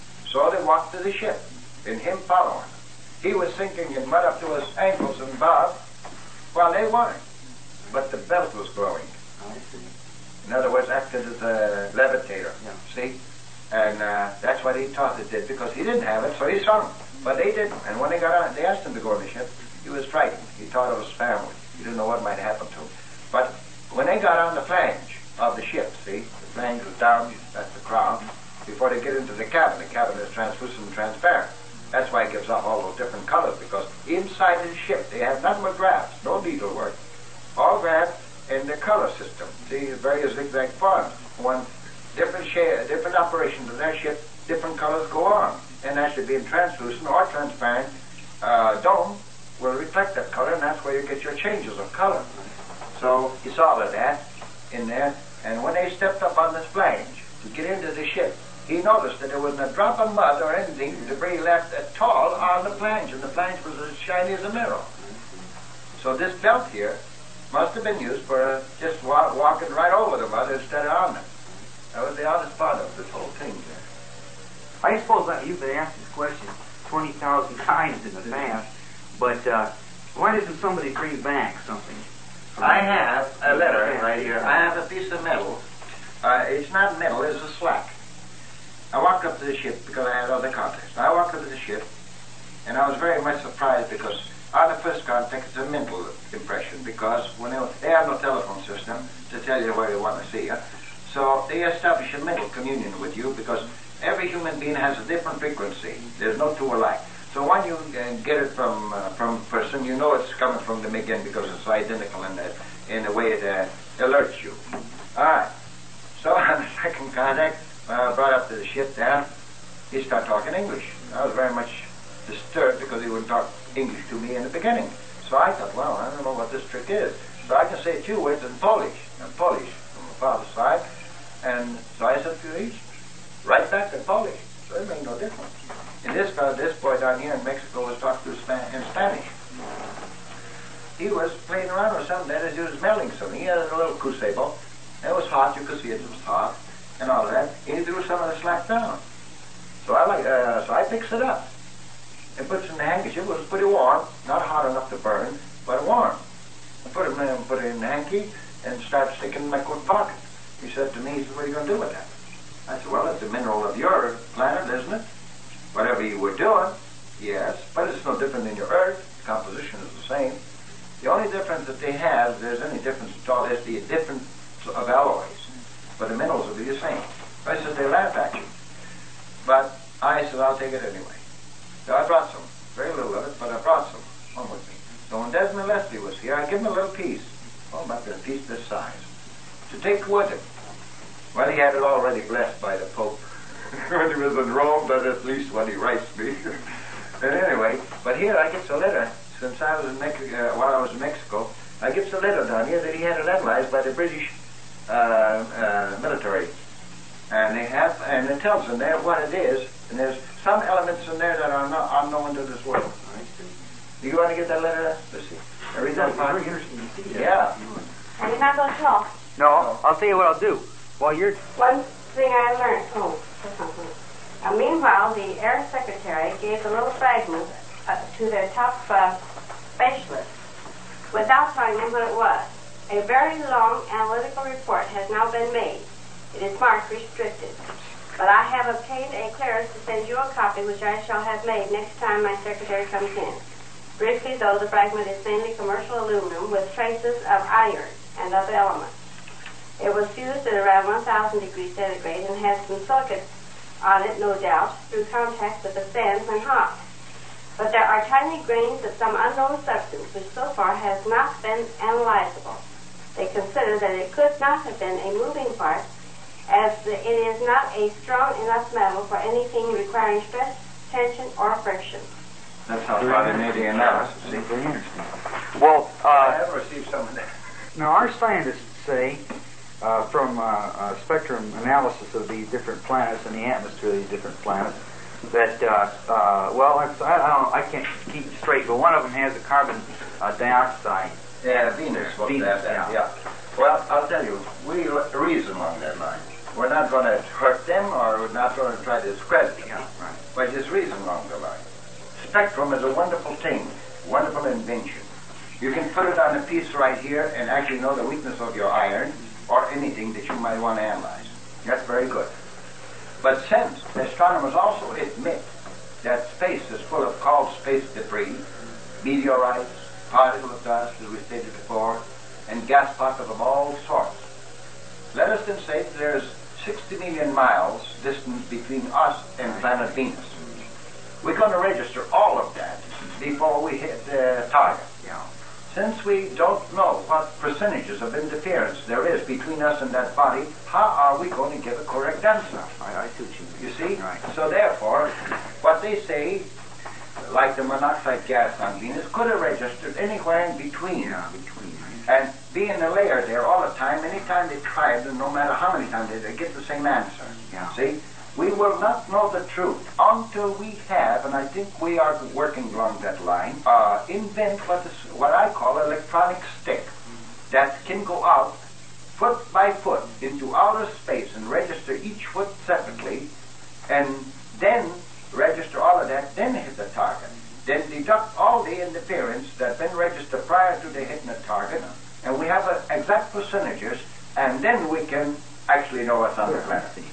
So they walked to the ship, and him following. He was sinking in mud up to his ankles and above, while they weren't. But the belt was glowing. I see. In other words, acted as a levitator, Yeah. see? And uh, that's what he thought it did, because he didn't have it, so he saw him. But they didn't. And when they got on, they asked him to go on the ship. He was frightened. He thought of his family. He didn't know what might happen to him. But when they got on the flange of the ship, see? The flange was down, that's the crown. Before they get into the cabin, the cabin is translucent and transparent. That's why it gives off all those different colors, because inside the ship they have nothing but graphs, no needlework. All graphs in the color system. See, various zigzag forms. One different shade, different operations of their ship, different colors go on. And that should be in translucent or transparent uh, dome will reflect that color, and that's where you get your changes of color. So he saw that in there, and when they stepped up on this flange to get into the ship, he noticed that there wasn't a drop of mud or anything, debris left at all on the flange, and the flange was as shiny as a mirror. So this belt here must have been used for uh, just wa walking right over the mud instead of on it. That was the oddest part of this whole thing there. I suppose that you've been asked this question twenty thousand times in the past, but uh, why doesn't somebody bring back something? I have a letter right here. I have a piece of metal. Uh, it's not metal, it's a slack. I walked up to the ship because I had other contacts. I walked up to the ship, and I was very much surprised because on the first contact it's a mental impression, because when they, they have no telephone system to tell you where they want to see you. So they establish a mental communion with you, because every human being has a different frequency. There's no two alike. So when you uh, get it from uh, from a person, you know it's coming from them again, because it's identical in the, in the way it uh, alerts you. All right. So on the second contact, uh, brought up to the ship there, he started talking English. I was very much disturbed because he wouldn't talk English to me in the beginning. So I thought, well, I don't know what this trick is. So I can say two words in Polish, in Polish from my father's side. And so I said to each, right back in Polish. So it made no difference. And this fellow, this boy down here in Mexico was talking to Span in Spanish. He was playing around with something that he was melting something. He had a little crucible. It was hot, you could see it, it was hot, and all that. And he threw some of the slack down. So I like, uh, so I picks it up and puts it in the handkerchief. It was pretty warm, not hot enough to burn, but warm. I put it in, put it in the hanky and started sticking it in my coat pocket. He said to me, he said, what are you going to do with that? I said, well, it's a mineral of your planet, isn't it? Whatever you were doing, yes, but it's no different than your Earth. The composition is the same. The only difference that they have, if there's any difference at all, is the difference of alloys. But the minerals will be the same. I said, they laugh at you. But I said, I'll take it anyway. So I brought some. Very little of it, but I brought some home with me. So when Desmond Leslie was here, I gave him a little piece. Oh, about a piece this size. To take with him. Well, he had it already blessed by the Pope. When he was in Rome, but at least when he writes me. And anyway, but here I get a letter since I was in Mexico, uh, while I was in Mexico, I gets a letter down here that he had it analyzed by the British uh, uh, military. And they have, and it tells in there what it is, and there's some elements in there that are not unknown to this world. I see. Do you want to get that letter? Let's see. I read that part. Very interesting to see that. Yeah. Are you not going to talk? No, I'll tell you what I'll do. While you're... One thing I learned. Oh, that's something. Uh, meanwhile, the Air Secretary gave the little fragment uh, to their top uh, specialist without telling them what it was. A very long analytical report has now been made. It is marked restricted. But I have obtained a clearance to send you a copy, which I shall have made next time my secretary comes in. Briefly, though, the fragment is mainly commercial aluminum with traces of iron and other elements. It was fused at around one thousand degrees centigrade and has some silicate on it, no doubt, through contact with the sand when hot. But there are tiny grains of some unknown substance which so far has not been analyzable. They consider that it could not have been a moving part, as it is not a strong enough metal for anything requiring stress, tension, or friction. That's how far they made the analysis. See? Very interesting. Well, uh, I have received some of that. now our scientists say, uh, from uh, uh, spectrum analysis of these different planets and the atmosphere of these different planets, that, uh, uh, well, I, I don't know, I can't keep it straight, but one of them has a carbon uh, dioxide. Yeah, Venus. Venus, that, yeah. yeah. Well, I'll tell you, we reason along that line. We're not going to hurt them, or we're not going to try to discredit them. Yeah, right. But just reason along the line. Spectrum is a wonderful thing, wonderful invention. You can put it on a piece right here and actually know the weakness of your iron or anything that you might want to analyze. That's very good. But since astronomers also admit that space is full of called space debris, meteorites, particles of dust, as we stated before, and gas pockets of all sorts, let us then say that there's sixty million miles distance between us and planet Venus. We're going to register all of that before we hit the target. Yeah. Since we don't know what percentages of interference there is between us and that body, how are we going to give a correct answer? I, I see what you mean. You see? Right. So therefore, what they say, like the monoxide gas on Venus, could have registered anywhere in between. Yeah, between. And being a layer there all the time, anytime they try it, and no matter how many times they, they get the same answer. Yeah. See? We will not know the truth until we have, and I think we are working along that line, uh, invent what is what I call electronic stick that can go out foot by foot into outer space and register each foot separately, and then register all of that, then hit the target. Then deduct all the interference that's been registered prior to the hitting the target, and we have uh, exact percentages, and then we can actually know what's on the planet. See?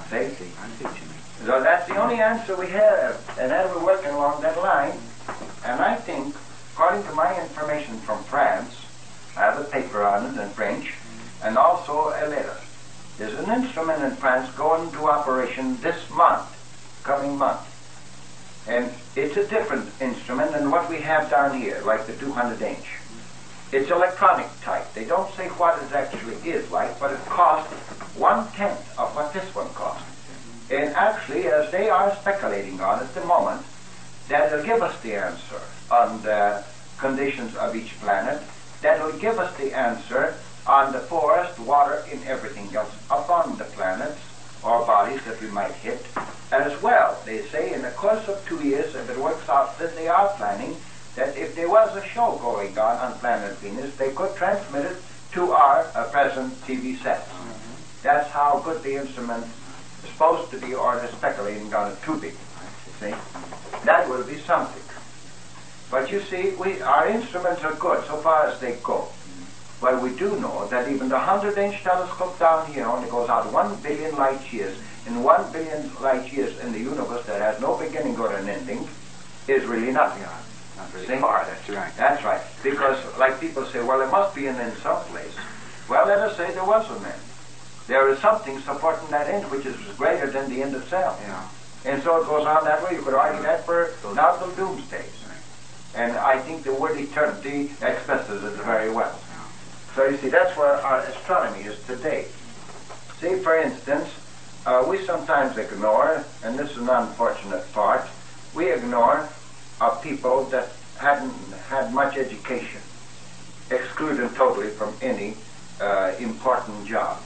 So that's the only answer we have, and then we're working along that line. And I think, according to my information from France, I have a paper on it in French, and also a letter. There's an instrument in France going into operation this month, coming month. And it's a different instrument than what we have down here, like the two hundred inch. It's electronic type. They don't say what it actually is like, but it costs one-tenth of what this one costs. And actually, as they are speculating on at the moment, that will give us the answer on the conditions of each planet. That will give us the answer on the forest, water, and everything else upon the planets or bodies that we might hit. As well, they say in the course of two years, if it works out that they are planning, that if there was a show going on on planet Venus, they could transmit it to our uh, present T V sets. Mm-hmm. That's how good the instrument is supposed to be, or they're speculating on it to be. See? That will be something. But you see, we our instruments are good so far as they go. Well, we do know that even the hundred inch telescope down here only goes out one billion light years. And one billion light years in the universe that has no beginning or an ending is really nothing. Yeah, not very See? far, that's right. That's right. Because, like people say, well, there must be an end someplace. Well, let us say there was an end. There is something supporting that end which is greater than the end itself. Yeah. And so it goes on that way. You could argue that for now till doomsday. And I think the word eternity expresses it very well. So you see, that's where our astronomy is today. See, for instance, uh, we sometimes ignore, and this is an unfortunate part, we ignore uh, people that hadn't had much education, excluded totally from any uh, important job.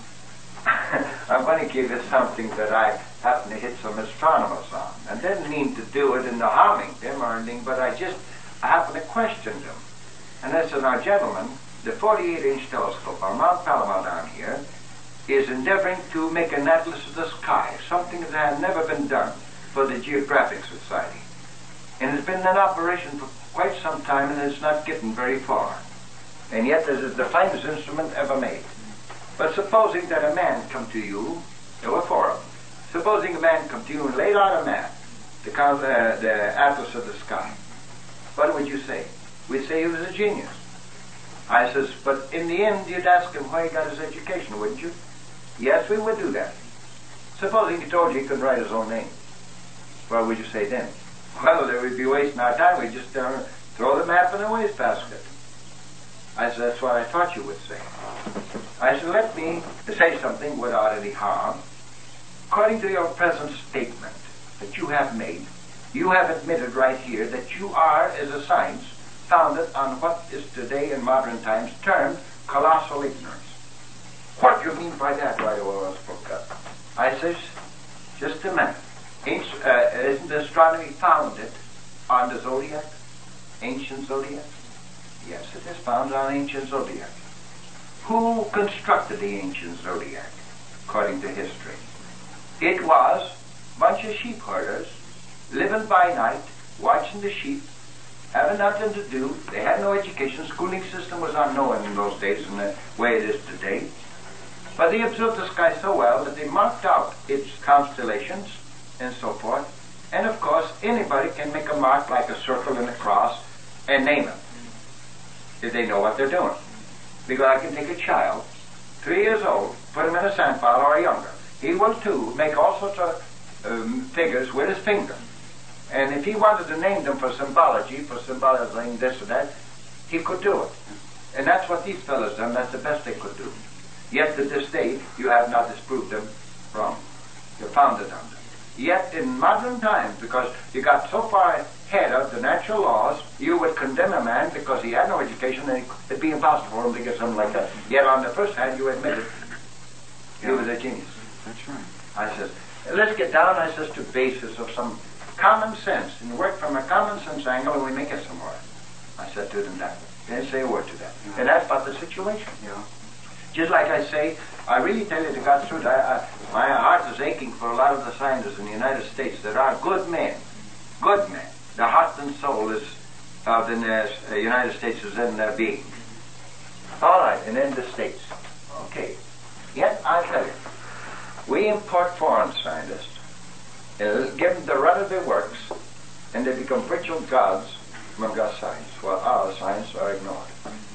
I'm going to give you something that I happened to hit some astronomers on. I didn't mean to do it in the harming them or anything, but I just I happened to question them. And I said, now, gentlemen, the forty-eight inch telescope on Mount Palomar down here is endeavoring to make an atlas of the sky, something that had never been done for the Geographic Society. And it's been in operation for quite some time, and it's not getting very far. And yet this is the finest instrument ever made. But supposing that a man come to you, there were four of them, supposing a man come to you and laid out a map, the, uh, the atlas of the sky, what would you say? We'd say he was a genius. I says, but in the end you'd ask him where he got his education, wouldn't you? Yes, we would do that. Supposing he told you he couldn't write his own name, what would you say then? Well, there would be wasting our time. We'd just uh, throw the map in the wastebasket. I said, that's what I thought you would say. I said, let me say something without any harm. According to your present statement that you have made, you have admitted right here that you are, as a science, founded on what is today in modern times termed colossal ignorance. What do you mean by that? Right away I spoke up. I says, just a minute. Ain't, uh, isn't astronomy founded on the zodiac? Ancient zodiac? Yes, it is founded on ancient zodiac. Who constructed the ancient zodiac, according to history? It was a bunch of sheep herders living by night, watching the sheep, having nothing to do. They had no education. Schooling system was unknown in those days in the way it is today. But they observed the sky so well that they marked out its constellations and so forth. And of course, anybody can make a mark like a circle and a cross and name it, if they know what they're doing. Because I can take a child, three years old, put him in a sand pile or younger. He will too make all sorts of um, figures with his finger. And if he wanted to name them for symbology, for symbolizing this or that, he could do it. And that's what these fellows done. That's the best they could do. Yet to this day, you have not disproved them wrong. You're founded on them. Yet in modern times, because you got so far ahead of the natural laws, you would condemn a man because he had no education, and it'd be impossible for him to get something like that. Yet on the first hand, you admitted he was a genius. That's right. I says, let's get down, I says, to basis of some common sense, and work from a common sense angle, and we make it somewhere. I said to them that. They didn't say a word to that. Yeah. And that's about the situation. Yeah. Just like I say, I really tell you the God's truth, I, I, my heart is aching for a lot of the scientists in the United States that are good men. Good men. The heart and soul is of the uh, United States is in their being. All right, and in the States. Okay. Yet, I tell you, we import foreign scientists, and give them the run of their works, and they become virtual gods among our science, while our science are ignored.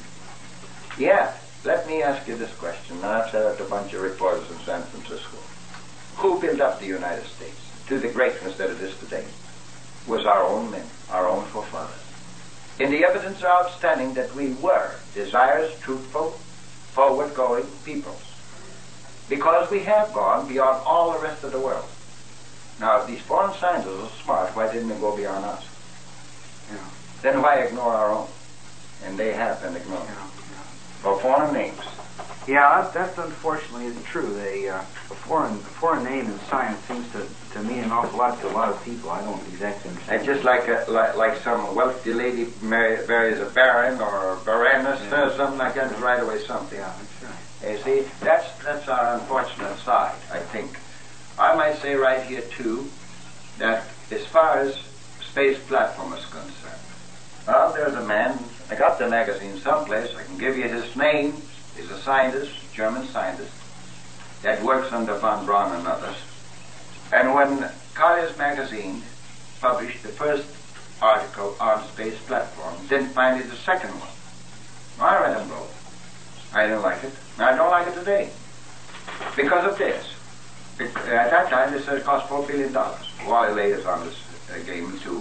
Yeah. Let me ask you this question, and I've said it to a bunch of reporters in San Francisco. Who built up the United States to the greatness that it is today? Was our own men, our own forefathers. And the evidence is outstanding that we were desirous, truthful, forward-going peoples. Because we have gone beyond all the rest of the world. Now, if these foreign scientists are smart, why didn't they go beyond us? Yeah. Then why ignore our own? And they have been ignored. Yeah. For foreign names. Yeah, that's, that's unfortunately isn't true. They, uh, a foreign a foreign name in science seems to, to mean an awful lot to a lot of people. I don't exactly understand. And just like a, like, like some wealthy lady marries a baron or baroness yeah. or something like that, right away something. Yeah, that's right. You see, that's that's our unfortunate side, I think. I might say right here too that as far as space platform is concerned, well, there's a man. I got the magazine someplace. I can give you his name. He's a scientist, German scientist, that works under von Braun and others. And when Collier's magazine published the first article on space platform, didn't find it the second one. I read them both. I didn't like it. I don't like it today. Because of this. It, at that time, they said it cost four billion dollars. Wally Layer's on this uh, game, too.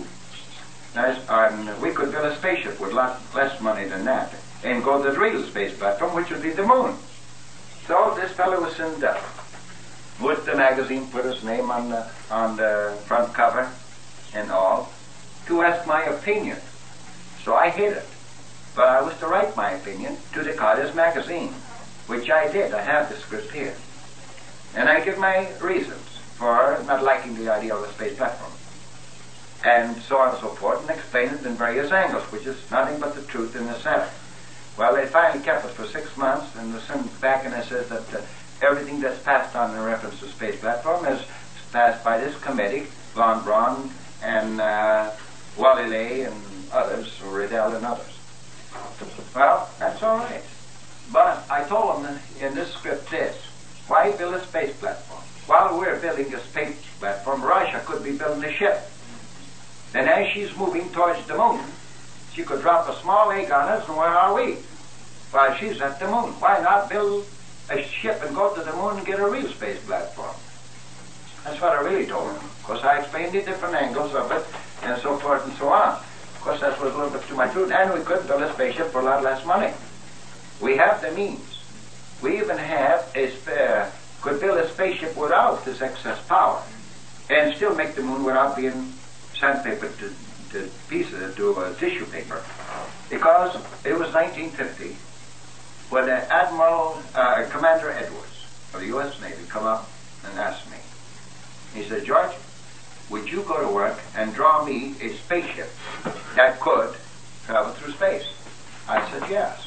And we could build a spaceship with lot less money than that and go to the real space platform, which would be the moon. So this fellow was sent up. Would the magazine put his name on the, on the front cover and all to ask my opinion. So I hid it. But I was to write my opinion to the Carter's magazine, which I did. I have the script here. And I give my reasons for not liking the idea of a space platform. And so on and so forth, and explain it in various angles, which is nothing but the truth in the center. Well, they finally kept it for six months, and they sent back and it says that uh, everything that's passed on in reference to space platform is passed by this committee, Von Braun and uh, Wally Lay and others, or Riddell and others. Well, that's all right. But I told them in this script this: why build a space platform? While we're building a space platform, Russia could be building a ship. Then as she's moving towards the moon, she could drop a small egg on us, and where are we? While she's at the moon. Why not build a ship and go to the moon and get a real space platform? That's what I really told them. Of course, I explained the different angles of it, and so forth and so on. Of course, that was a little bit too much truth, and we could build a spaceship for a lot less money. We have the means. We even have a spare, could build a spaceship without this excess power, and still make the moon without being sandpaper to, to pieces, to uh, tissue paper. Because it was nineteen fifty when uh, Admiral uh, Commander Edwards of the U S Navy come up and asked me. He said, George, would you go to work and draw me a spaceship that could travel through space? I said, yes.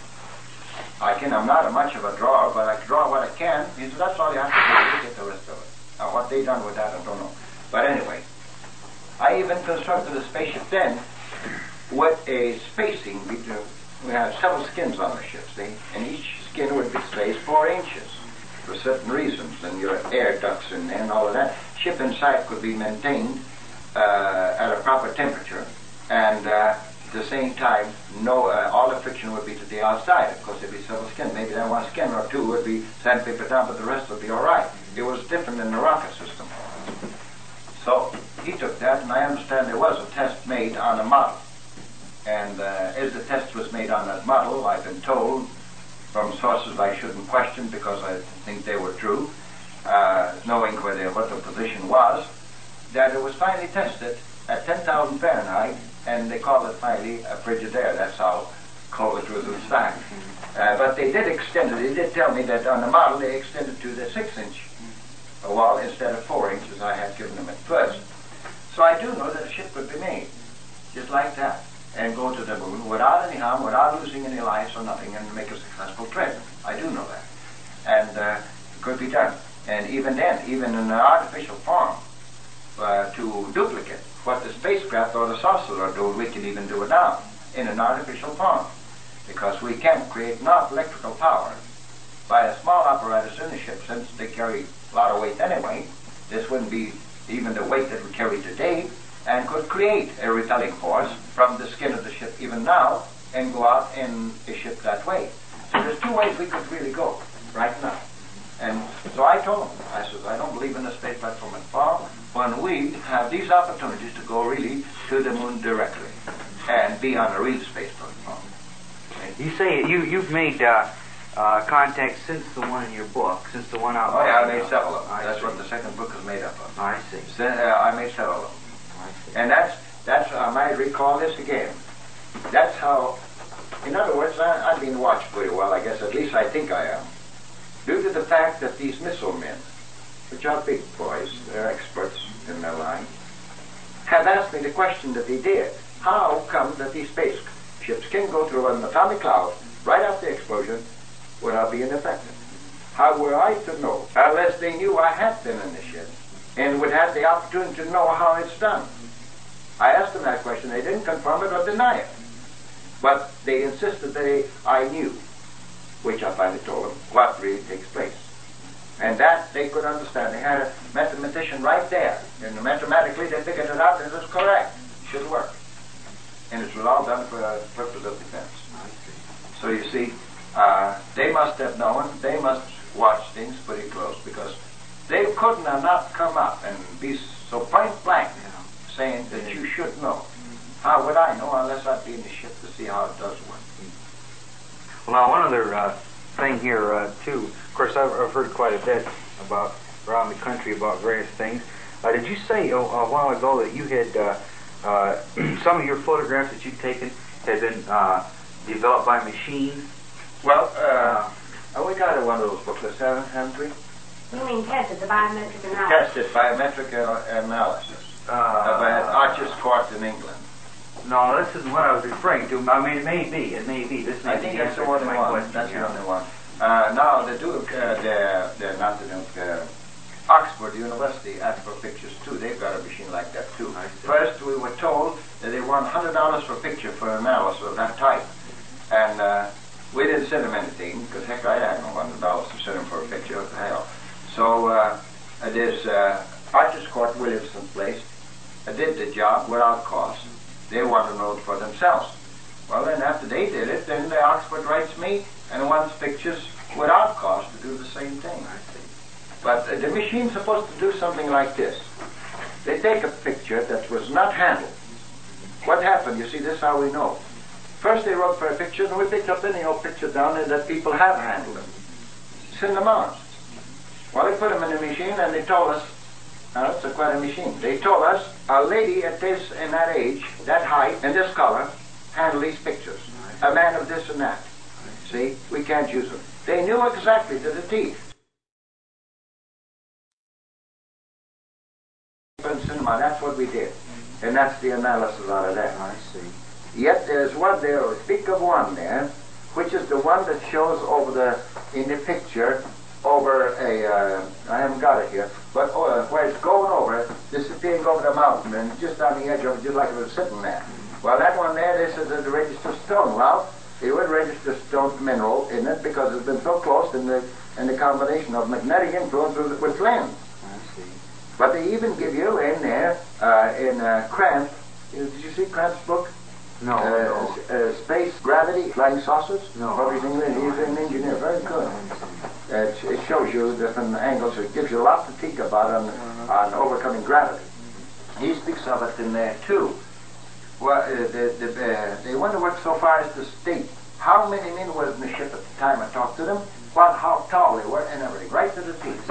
I can, I'm not a much of a drawer, but I can draw what I can. He said, that's all you have to do, you get the rest of it. Now, what they done with that, I don't know. But anyway, I even constructed a spaceship then with a spacing between, we have several skins on the ship, see? And each skin would be spaced four inches for certain reasons, and your air ducts in there and all of that. Ship inside could be maintained uh, at a proper temperature, and uh, at the same time, no, uh, all the friction would be to the outside. Of course, there'd be several skins. Maybe that one skin or two would be sandpaper down, but the rest would be all right. It was different than the rocket system. So he took that, and I understand there was a test made on a model. And uh, as the test was made on that model, I've been told from sources I shouldn't question because I think they were true, uh, knowing where they, what the position was, that it was finally tested at ten thousand Fahrenheit, and they called it finally a Frigidaire. That's how cold it was inside. Uh, but they did extend it. They did tell me that on the model they extended to the six-inch wall instead of four inches I had given them at first. So I do know that a ship could be made, just like that, and go to the moon without any harm, without losing any lives or nothing, and make a successful trip. I do know that. And uh, it could be done. And even then, even in an artificial form, uh, to duplicate what the spacecraft or the saucers are doing, we can even do it now, in an artificial form. Because we can create enough electrical power by a small apparatus in the ship, since they carry a lot of weight anyway. This wouldn't be even the weight that we carry today, and could create a repelling force from the skin of the ship even now and go out in a ship that way. So there's two ways we could really go right now. And so I told him, I said, I don't believe in the space platform at all when we have these opportunities to go really to the moon directly and be on a real space platform. You say you, you've made uh, uh, contacts since the one in your book, since the one out. Oh yeah, I made several of them. I That's see. what the second book is made up of. I see. So, uh, I made several of them. And that's, that's, I might recall this again. That's how, in other words, I, I've been watched pretty well, I guess, at least I think I am. Due to the fact that these missile men, which are big boys, they're experts in their line, have asked me the question that they did. How come that these spaceships can go through an atomic cloud right after the explosion without being affected? How were I to know, unless they knew I had been in the ship and would have the opportunity to know how it's done? I asked them that question. They didn't confirm it or deny it. But they insisted that they, I knew, which I finally told them, what really takes place. And that they could understand. They had a mathematician right there. And mathematically they figured it out and it was correct. It should work. And it was all done for a purpose of defense. So you see, uh, they must have known, they must watch things pretty close, because they couldn't have not come up and be so point blank saying that you should know. How would I know unless I'd be in the ship to see how it does work? Well, now, one other uh, thing here, uh, too. Of course, I've, I've heard quite a bit about around the country about various things. Uh, did you say a, a while ago that you had uh, uh, some of your photographs that you'd taken had been uh, developed by machine? Well, uh, oh, we got one of those booklets, haven't, haven't we? You mean tested, the biometric analysis? Tested biometric analysis uh, by Archer's Court in England. No, this isn't what I was referring to. I mean, it may be. It may be. This may I think be that's the only my one. question, That's yeah. the only one. Uh, now, the Duke, uh, the, the, not the Duke, uh, Oxford University asked for pictures too. They've got a machine like that too. First, we were told that they want one hundred dollars for a picture for analysis of that type. And uh, we didn't send them anything, because heck, I had no one hundred dollars to send them for a picture. What the hell? So, uh, there's uh, Archer's Court, Williamson Place, uh, did the job without cost. They want to know it for themselves. Well, then after they did it, then the Oxford writes me and wants pictures without cost to do the same thing. But uh, the machine's supposed to do something like this. They take a picture that was not handled. What happened? You see, this is how we know. First they wrote for a picture, and we picked up any old picture down there that people have handled them. Send them out. Well, they put them in the machine, and they told us, now it's a quite a machine. They told us, a lady at this and that age, that height, and this color, handle these pictures. A man of this and that. See, we can't use them. They knew exactly to the teeth. In cinema, that's what we did. And that's the analysis out of that. I see. Yet there's one there, I'll speak of one there, which is the one that shows over the, in the picture, over a, uh, I haven't got it here, but uh, where it's going over, disappearing over the mountain, and just on the edge of it, just like it was sitting there. Well, that one there, they said that the register stone. Well, it would register stone mineral in it because it's been so close in the, in the combination of magnetic influence with, with lens. I see. But they even give you in there, uh, in uh, Krantz, did you see Krantz's book? No, Uh, no. uh, space, gravity, flying saucers? No. Everything. He's an engineer, very good. Uh, it, it shows you different angles. It gives you a lot to think about on, on overcoming gravity. He speaks of it in there too. Well, uh, the, the, uh, they want to work so far as to state how many men were in the ship at the time I talked to them, what, how tall they were, and everything, right to the teeth.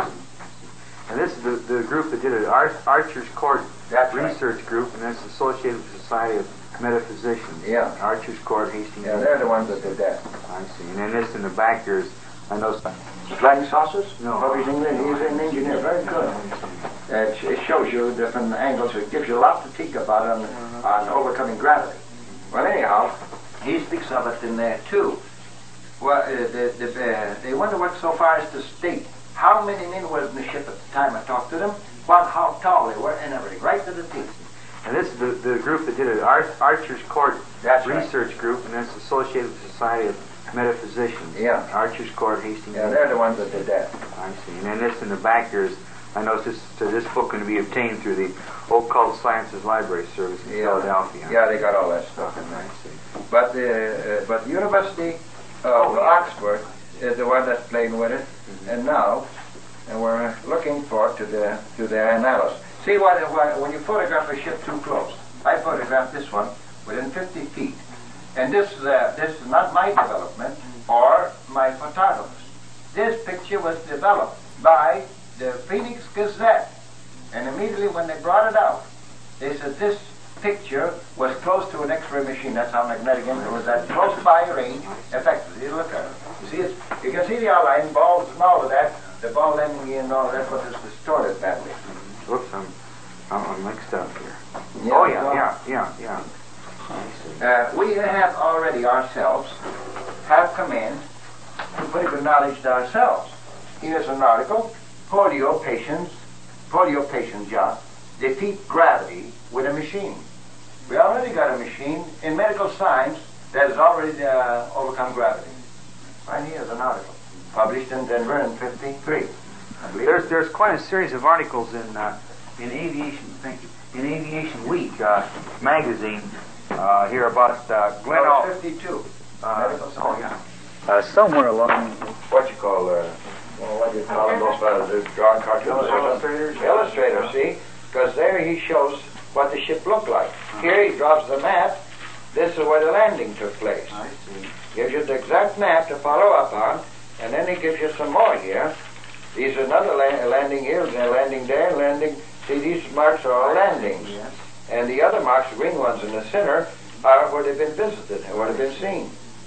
And this is the, the group that did it, Ar- Archer's Court That's right. Research Group, and that's associated with the Society of Metaphysicians. Yeah. Archer's Court, Hastings. Yeah, they're the ones that did that. I see. And then this in the back, there's, I know. Flying saucers? No. Everything. He's an engineer, very good. Uh, it, it shows you different angles. It gives you a lot to think about on, on overcoming gravity. Well, anyhow, he speaks of it in there too. Well, uh, the, the, uh, they want to work so far as to state how many men were in the ship at the time I talked to them, what, how tall they were, and everything, right to the teeth. And this is the, the group that did it, Ar- Archer's Court That's right. Research Group, and that's associated with the Society of Metaphysicians. Yeah. Archer's Court, Hastings. Yeah, they're the ones that did that. I see. And then this in the back, there's, I know this, so this book can be obtained through the Occult Sciences Library Service in Yeah. Philadelphia. Yeah, they got all that stuff in I there. see. But the uh, but the University of Oxford is the one that's playing with it, mm-hmm. and now, and we're looking forward to the to their analysis. See what when you photograph a ship too close. I photographed this one within fifty feet, and this uh, this is not my development or my photographers. This picture was developed by the Phoenix Gazette, and immediately when they brought it out, they said this picture was close to an X-ray machine. That's how magnetic influence, that close by range affected it. Look at it. You see it? You can see the outline, balls and all of that. The ball ending and all of that, but it's distorted badly. Whoops, I'm, I'm, I'm mixed up here. Yeah, oh, yeah, well, yeah, yeah, yeah. I see. Uh, we have already ourselves have command to put good knowledge to ourselves. Here's an article: polio patients, polio patient job, defeat gravity with a machine. We already got a machine in medical science that has already uh, overcome gravity. Right here's an article published in Denver in fifty-three. I believe. There's there's quite a series of articles in uh, in aviation. Thank you. In Aviation Week uh, magazine uh, here about uh, Glenn. Oh, Al- fifty-two. uh, Medical oh science. yeah. Uh, somewhere along. What you call, uh, well, what do you call them, those fellows that draw cartoons? Illustrators? Illustrators, see? Because there he shows what the ship looked like. Here he draws the map. This is where the landing took place. I see. Gives you the exact map to follow up on, and then he gives you some more here. These are another la- landing here, and a landing there, landing. See, these marks are all landings. Yes. And the other marks, the green ones in the center, are where they've been visited and where they've been seen.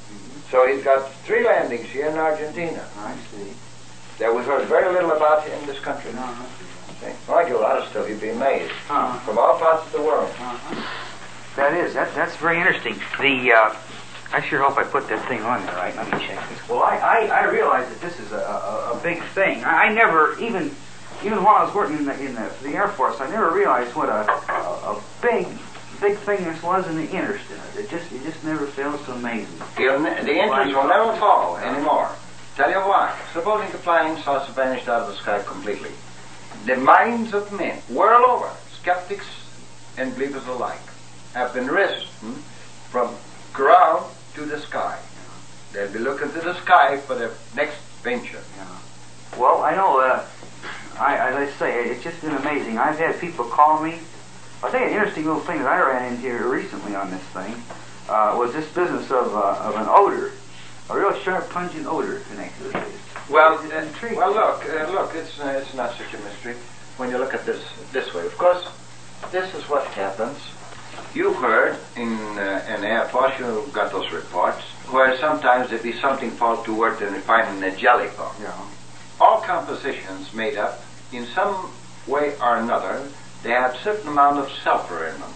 So he's got three landings here in Argentina. I see. There was heard very little about him in this country. Uh-huh. See? Well, I do a lot of stuff. You'd be amazed. Uh-huh. From all parts of the world. Uh-huh. That is, that, that's very interesting. The, uh, I sure hope I put that thing on there right. Let me check this. Well, I, I, I realize that this is a, a, a big thing. I, I never, even even while I was working in the, in the, the Air Force, I never realized what a, a, a big, big thing this was and the interest in it. It just, it just never fails to amaze me. He'll ne- the interest will never fall anymore. Tell you why. Supposing the flying saucer vanished out of the sky completely. The minds of men, world over, skeptics and believers alike, have been risen from ground to the sky. They'll be looking to the sky for the next venture. Yeah. Well, I know, uh, I, as I say, it's just been amazing. I've had people call me. I'll tell you an interesting little thing that I ran into here recently on this thing uh, was this business of, uh, of an odor, a real sharp, pungent odor connected with it. Well, It's uh, intriguing. well, look, uh, look, it's uh, it's not such a mystery when you look at this this way. Of course, this is what happens. You heard in uh, in Air Force, you got those reports where sometimes there'd be something fall to work and finding a jelly form. Yeah. All compositions made up in some way or another. They have a certain amount of sulfur in them.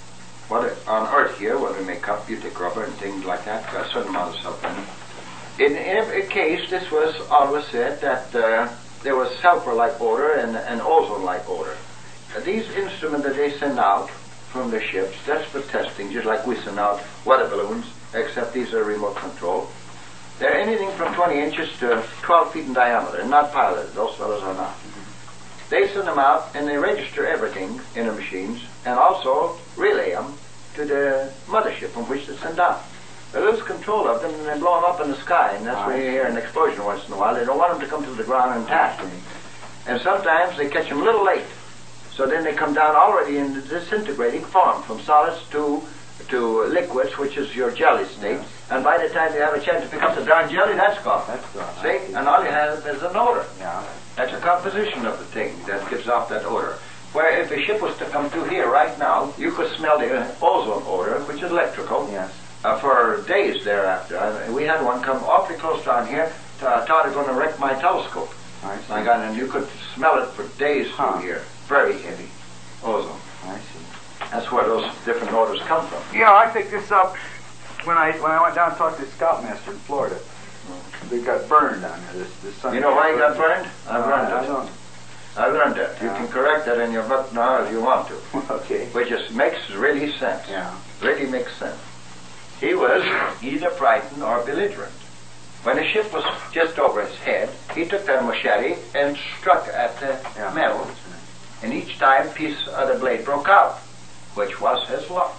What on Earth here, where we make up, you take rubber and things like that, got a certain amount of sulfur in them. In every case, this was always said that uh, there was sulfur-like odor and, and ozone-like odor. Uh, these instruments that they send out from the ships, that's for testing, just like we send out weather balloons, except these are remote control. They're anything from twenty inches to twelve feet in diameter, and not piloted. Those fellows are not. They send them out and they register everything in the machines and also relay them to the mothership from which they send out. They lose control of them and they blow them up in the sky, and that's where you hear an explosion once in a while. They don't want them to come to the ground intact. And sometimes they catch them a little late. So then they come down already in the disintegrating form from solids to to liquids, which is your jelly state. And by the time you have a chance to pick up the darn jelly, that's gone. That's gone. See? And all you have is an odor. Yeah. That's a composition of the thing that gives off that odor. Where if a ship was to come through here right now, you could smell the ozone odor, which is electrical, Yes. uh, for days thereafter. I, we had one come awfully close down here. Uh, thought it was going to wreck my telescope. I see. My God, and you could smell it for days Huh. through here. Very heavy ozone. I see. That's where those different odors come from. Yeah, I picked this up when I when I went down and talked to the Scoutmaster in Florida. They got burned down there. This, this Sunday. You know why he got burned? I've Uh, learned I it. don't. I learned it. You Yeah. can correct that in your book now if you want to. Okay. Which just makes really sense. Yeah. Really makes sense. He was either frightened or belligerent. When the ship was just over his head, he took that machete and struck at the Yeah. metal, and each time a piece of the blade broke out, which was his luck.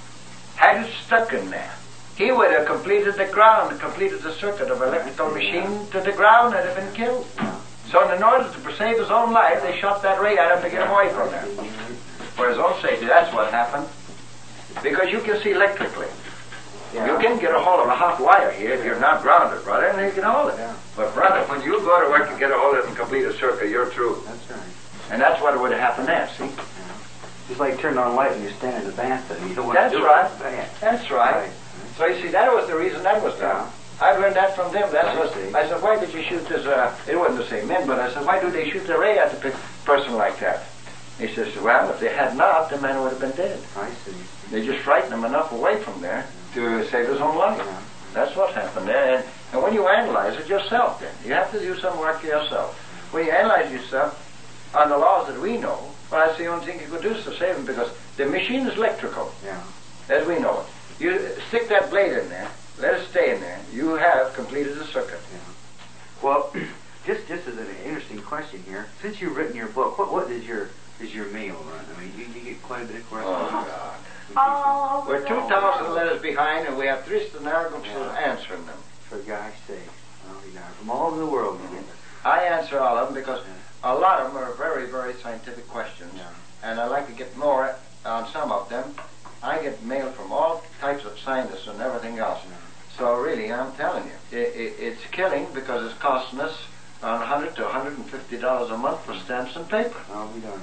Had it stuck in there, he would have completed the ground, completed the circuit of electrical machine to the ground and have been killed. So in order to save his own life, they shot that ray at him to get him away from there. For his own safety, that's what happened. Because you can see electrically. Yeah. You can get a hold of a hot wire here if you're not grounded, brother, and you can hold it. Yeah. But brother, when you go to work and get a hold of it and complete a circuit, you're through. That's right. And that's what would have happened there, see? Just like turning on a light when you're standing in the bathtub. You don't want That's to do right. it. Bam. That's right. Right. So you see, that was the reason that was done. I learned that from them. That's I what, see. I said, why did you shoot this, uh, it wasn't the same men, but I said, why do they shoot the ray at the pe- person like that? He says, well, if they had not, the man would have been dead. I see. They just frightened him enough away from there to save his own life. Yeah. That's what happened there. And, and when you analyze it yourself, then, you have to do some work yourself. When you analyze yourself on the laws that we know, well, that's the only thing you could do is to save him, because the machine is electrical, Yeah. as we know it. You stick that blade in there, let it stay in there, you have completed the circuit. Well, just just as an interesting question here, since you've written your book, what what is your is your mail run? I mean, you, you get quite a bit of Oh, correspondence. God. All over We're the two thousand world. letters behind, and we have three stenographers Yeah. answering them. For gosh sake, well, you know, from all over the world, you get I answer all of them because a lot of them are very, very scientific questions, Yeah. and I like to get more on some of them. I get mail from all types of scientists and everything else. So really, I'm telling you, it, it, it's killing because it's costing us one hundred to one hundred fifty dollars a month for stamps and paper. I'll be darned.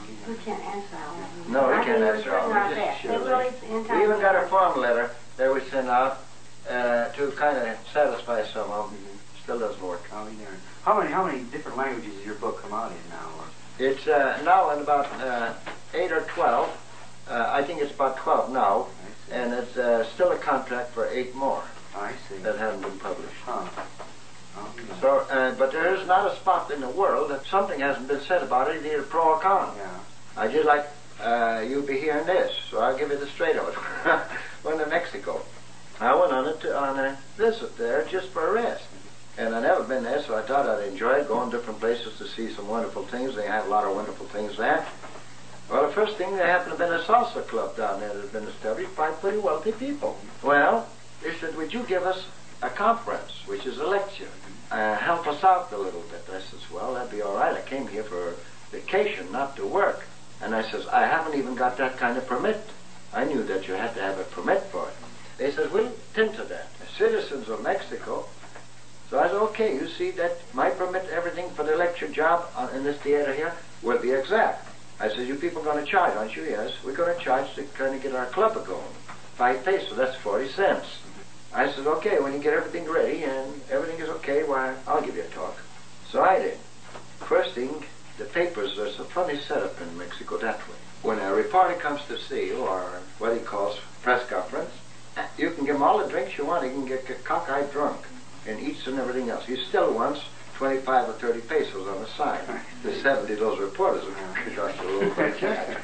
We can't answer all of them. No, we I can't mean, answer we're all. doing our We best. just It really is We even entirely got a our- form letter that we sent out uh, to kind of satisfy some of them. Still doesn't work. Oh, yeah. How many how many different languages does your book come out in now? Or? It's uh, now in about uh, eight or twelve. Uh, I think it's about twelve now, and it's uh, still a contract for eight more I see. that haven't been published. Huh. Oh, yeah. So, uh, but there is not a spot in the world that something hasn't been said about it, either pro or con. Yeah. I just like uh, you be hearing this, so I'll give you the straight out. Went to Mexico. I went on a, on a visit there just for a rest. And I'd never been there, so I thought I'd enjoy it, going different places to see some wonderful things. They had a lot of wonderful things there. Well, the first thing, there happened to have been a salsa club down there that had been established by pretty wealthy people. Well, they said, would you give us a conference, which is a lecture? Uh, help us out a little bit. I says, well, that'd be all right. I came here for vacation, not to work. And I says, I haven't even got that kind of permit. I knew that you had to have a permit for it. They says, we'll tend to that. The citizens of Mexico. So I said, okay, you see that my permit, everything for the lecture job on, in this theater here will be exact. I said, you people going to charge, aren't you? Yes, we're going to charge to kind of get our club going. Five pesos, that's forty cents. I said, okay, when you get everything ready and everything is okay, why, I'll give you a talk. So I did. First thing, the papers, there's a funny setup in Mexico that way. When a reporter comes to see you, or what he calls press conference, you can give him all the drinks you want. He can get cockeyed drunk and eats and everything else. He still wants twenty-five or thirty pesos on the side. The seventy those reporters have got a little bit.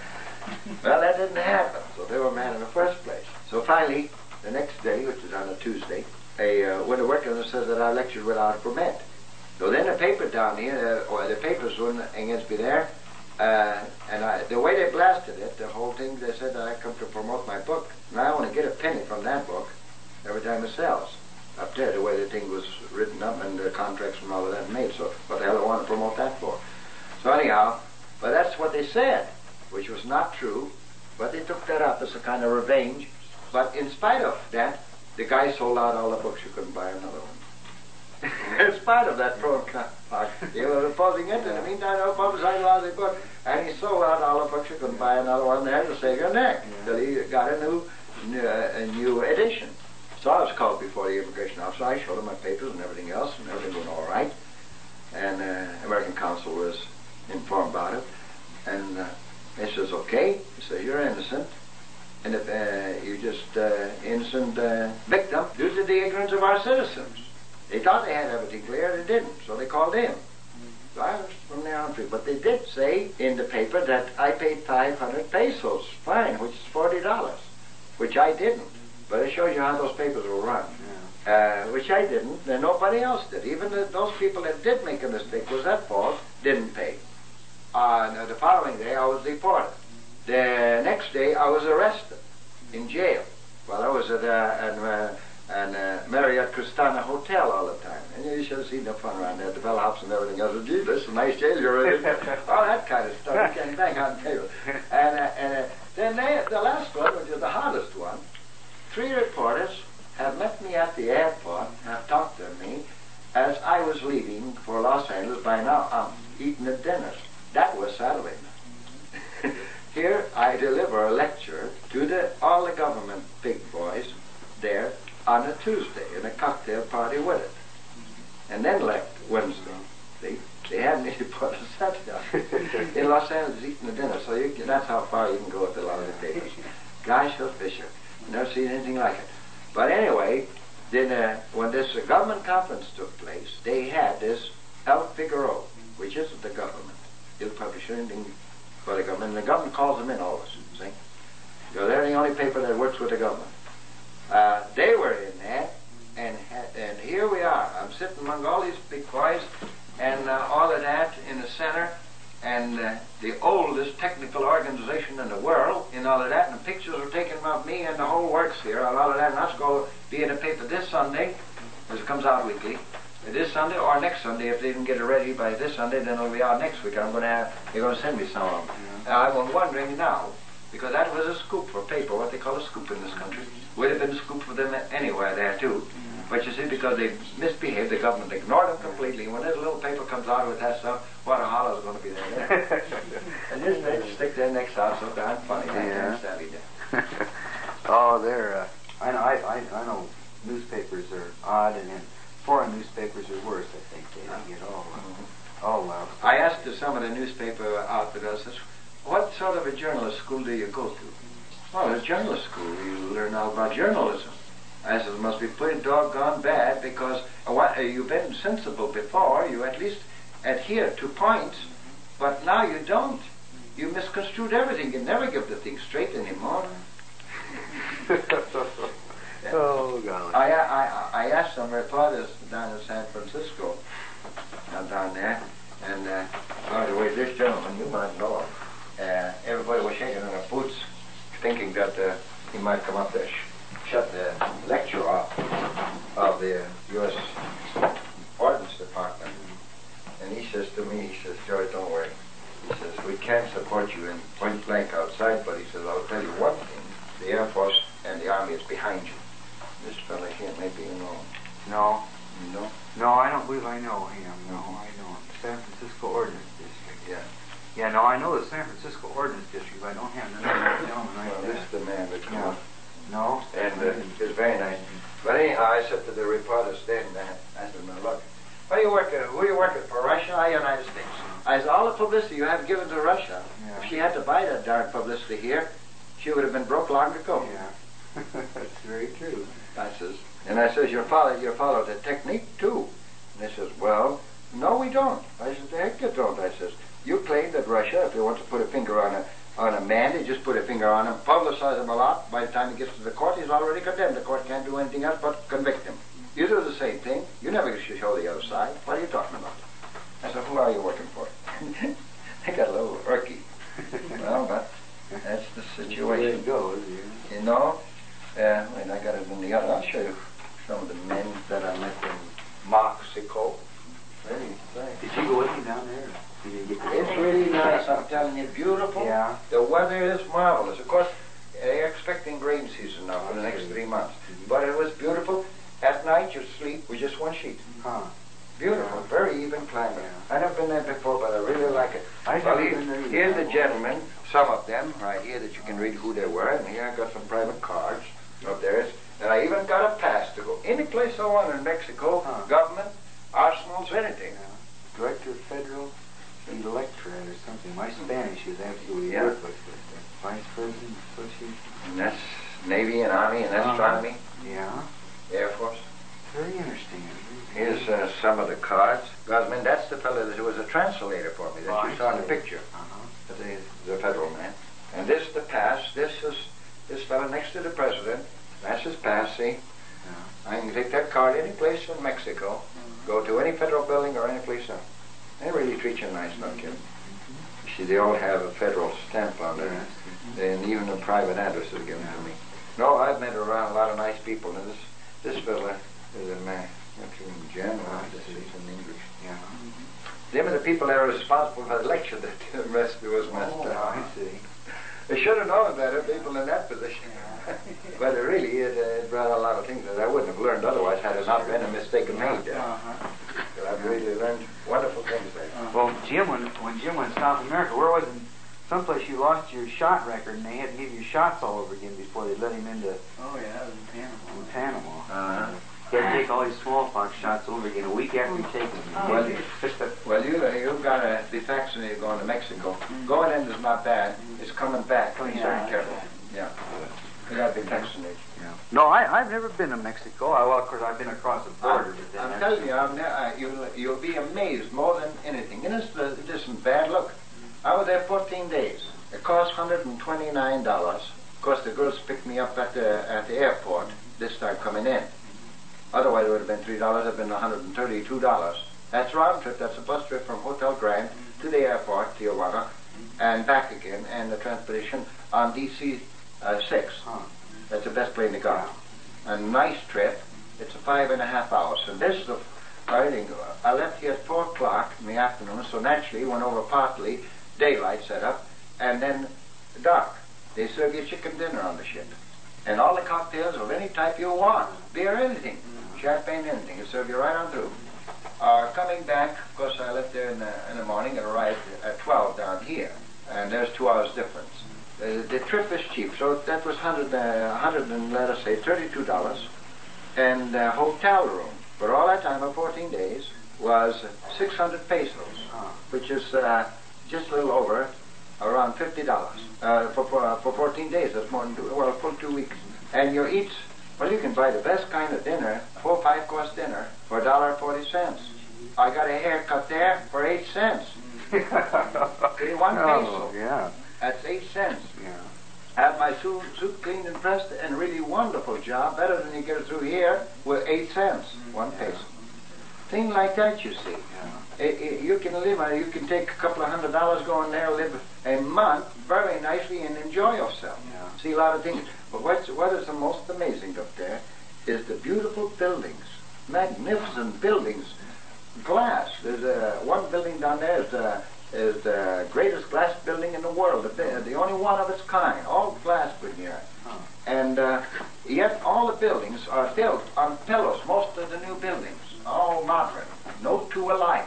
Well, that didn't happen, so they were mad in the first place. So finally, the next day, which is on a Tuesday, a uh, went to work and said that I lectured without a permit. So then the paper down here, uh, or the papers wouldn't against me there, uh, and I, the way they blasted it, the whole thing, they said that I come to promote my book, and I only get a penny from that book every time it sells. Up there, the way the thing was written up and the contracts and all of that made, so what the hell do I want to promote that for? So anyhow, but that's what they said, which was not true, but they took that up as a kind of revenge. But in spite of that, the guy sold out all the books. You couldn't buy another one. In spite of that pro and con, they were opposing it. In the meantime, they were publicizing a lot of the book, and he sold out all the books. You couldn't buy another one. They had to save your neck till he got a new, new uh, a new edition. So I was called before the immigration officer. I showed him my papers and everything else, and everything went all right. And uh, American consul was informed about it, and uh, he says, "Okay," he says, "you're innocent." And if uh, you just uh, innocent uh, victim due to the ignorance of our citizens. They thought they had everything clear, they didn't, so they called him. So I was from there on free. But they did say in the paper that I paid five hundred pesos, fine, which is forty dollars, which I didn't. But it shows you how those papers were run, yeah. uh, which I didn't, and nobody else did. Even the, those people that did make a mistake, was at fault, didn't pay. Uh, the following day, I was deported. The next day, I was arrested in jail while I was at uh, an, uh, an uh, Marriott Cristana Hotel all the time. And you should have seen the fun around there, the bellhops and everything else. Gee, this is a nice jail you're in. All that kind of stuff. You can't bang on table. And, uh, and uh, then they, the last one, which is the hardest one, three reporters have met me at the airport, have talked to me as I was leaving for Los Angeles. By now, I'm eating at dinner. That was Saturday night. Here I deliver a lecture to the, all the government big boys there on a Tuesday, and a cocktail party with it. And then left Wednesday. See? They had me put a Saturday in Los Angeles eating the dinner, so you can, that's how far you can go with a lot of the papers. Gosh, Phil Fisher. Never seen anything like it. But anyway, then uh, when this uh, government conference took place, they had this El Figaro, which isn't the government. They'll publish anything for the government, and the government calls them in always, see? Because they're the only paper that works with the government. Uh, they were in there, and and here we are. I'm sitting among all these big boys, and uh, all of that in the center, and uh, the oldest technical organization in the world, in all of that, and pictures are taken of me and the whole works here, and all of that, and that's going to be in the paper this Sunday, as it comes out weekly, this Sunday or next Sunday. If they didn't get it ready by this Sunday, then it'll be out next week. I'm going to have, they're going to send me some of them. Mm-hmm. uh, I'm wondering now, because that was a scoop for paper, what they call a scoop in this country. Would have been a scoop for them anywhere there too. Mm-hmm. But you see, because they misbehaved, the government ignored them completely. When this little paper comes out with that stuff, what a hollow's going to be there. And just they stick their necks out so darn funny. I Yeah. can't stand it. Oh, they're. Uh, I know. I, I I know. Newspapers are odd, and then foreign newspapers are worse. I think they get all uh, all loud. I asked some of the newspaper outfitters, what sort of a journalist school do you go to? Well, a journalist school. You learn all about journalism. I said, it must be pretty doggone bad because uh, what, uh, you've been sensible before. You at least adhere to points, but now you don't. You misconstrued everything. You never give the thing straight anymore. Oh, golly. I, I, I asked some reporters down in San Francisco, uh, down there, and uh, by the way, this gentleman, you might know him. Uh, everybody was shaking in their boots, thinking that uh, he might come up there, sh- shut the lecture off of the U S Ordnance Department. And he says to me, he says, George, don't worry. He says, we can't support you in point blank outside, but he says, I'll tell you one thing. The Air Force and the Army is behind you. This fella here, maybe you know him. No. You know? No, I don't believe I know him. No, I don't. San Francisco Ordnance District. Yeah. Yeah, no, I know the San Francisco Ordnance District, but I don't have the name of the gentleman right Well, there. this is the man that Yeah. come No. And uh, it was very nice. But anyhow, I said to the reporter standing there, I said, now look, what are you working, who are you working for, Russia or United States? I said, all the publicity you have given to Russia. Yeah. If she had to buy that darn publicity here, she would have been broke long ago. Yeah. That's very true. I says, and I says, you follow, you follow the technique too. And they says, well, no, we don't. I said, the heck you don't. I says, you claim that Russia, if they want to put a finger on a on a man, they just put a finger on him, publicize him a lot. By the time he gets to the court, he's already condemned. The court can't do anything else but convict him. You do the same thing. You never show the other side. What are you talking about? I said, who are you working for? They got a little irky. Well, but that's the situation. There it goes, yeah. You know, uh, and I got it in the other. I'll show you some of the men that I met in Mexico. Very nice. Did you go with me down there? Did you get to It's really nice, I'm telling you, beautiful. Yeah. The weather is marvelous. Of course, they're expecting rain season now for the next three months. But it was beautiful. At night, you sleep with just one sheet. Huh. Beautiful, very even climate. Yeah. I've never been there before, but I really like it. I've Well, never here- been there either. here's the gentlemen, some of them right here that you can read who they were, and here I got some private cards of theirs. And I even got a pass to go any place I want in Mexico, Huh. government, arsenals, anything. Yeah. Director of Federal Electorate or something. My Spanish is absolutely Yeah. worthless. Vice President Association. And that's Navy and Army and Uh-huh. astronomy, Yeah. Air Force. Very interesting. Here's uh, some of the cards. Gosman, that's the fellow that was a translator for me that Oh, you I saw in the see. picture. Uh-huh. The, the federal man. And this the pass. This is this fellow next to the president. That's his pass, see? Yeah. I can take that card any place in Mexico, Mm-hmm. go to any federal building or any place else. They really treat you nice, don't you? You see, they all have a federal stamp on there. And even the private address is given to me. No, I've met around a lot of nice people, and this this fella is a man. That's in general, this is in English. Yeah. Them are the people that are responsible for the lecture that the rest of us messed Oh, up. I see. They should have known better, people in that position. But it really, it, uh, it brought a lot of things that I wouldn't have learned otherwise had it not been a mistake made there. Uh-huh. But I've really learned wonderful things there. Well, Jim, when, when Jim went to South America, where was it? Someplace you lost your shot record, and they had to give you shots all over again before they let him into Oh, yeah, it was in Panama. in Panama. Uh-huh. He had to take all these smallpox shots over again a week after he taken them. Well, well, you, you've got to be vaccinated going to Mexico. Going in is not bad. It's coming back. Please be very careful. Yeah. You got to be vaccinated. Yeah. No, I, I've never been to Mexico. I, well, of course, I've been across the border. but then I'm that's- telling you, I'm ne- uh, you'll, you'll be amazed more than anything. And it's, uh, it isn't bad. Look, I was there fourteen days. It cost one hundred twenty-nine dollars. Of course, the girls picked me up at the at the airport this time coming in. Otherwise, it would have been three dollars. It would have been one hundred thirty-two dollars. That's round trip. That's a bus trip from Hotel Grand to the airport, Tijuana, and back again, and the transportation on D C uh, six. Huh. That's the best plane to go. A nice trip. It's a five and a half hours. And this is the I think I left here at four o'clock in the afternoon, so naturally went over partly daylight set up, and then dark. They serve you chicken dinner on the ship. And all the cocktails of any type you want. Beer, anything. champagne, anything. It'll serve you right on through. Uh, coming back, of course, I left there in the, in the morning and arrived at twelve down here. And there's two hours difference. Uh, the trip is cheap, so that was one hundred, uh, one hundred and let us say thirty-two dollars. And uh, hotel room for all that time of fourteen days was six hundred pesos, which is uh, just a little over around fifty dollars uh, for, for, uh, for fourteen days. That's more than two, well, full two weeks. And your eats, well, you can buy the best kind of dinner, four five course dinner, for a dollar forty cents. I got a haircut there for eight cents. See, one peso. Oh, yeah. That's eight cents. Yeah. Had my suit, suit cleaned and pressed, and really wonderful job, better than you get it through here, with eight cents, one peso. Things like that, you see. Yeah. It, it, you can live, uh, you can take a couple of hundred dollars, go in there, live a month very nicely, and enjoy yourself. Yeah. See a lot of things. But what's, what is the most amazing up there is the beautiful buildings, magnificent buildings, glass. There's uh, one building down there is the, is the greatest glass building in the world, the, the only one of its kind, all glass in here. Huh. And uh, yet all the buildings are built on pillars, most of the new buildings, all modern, no two alike.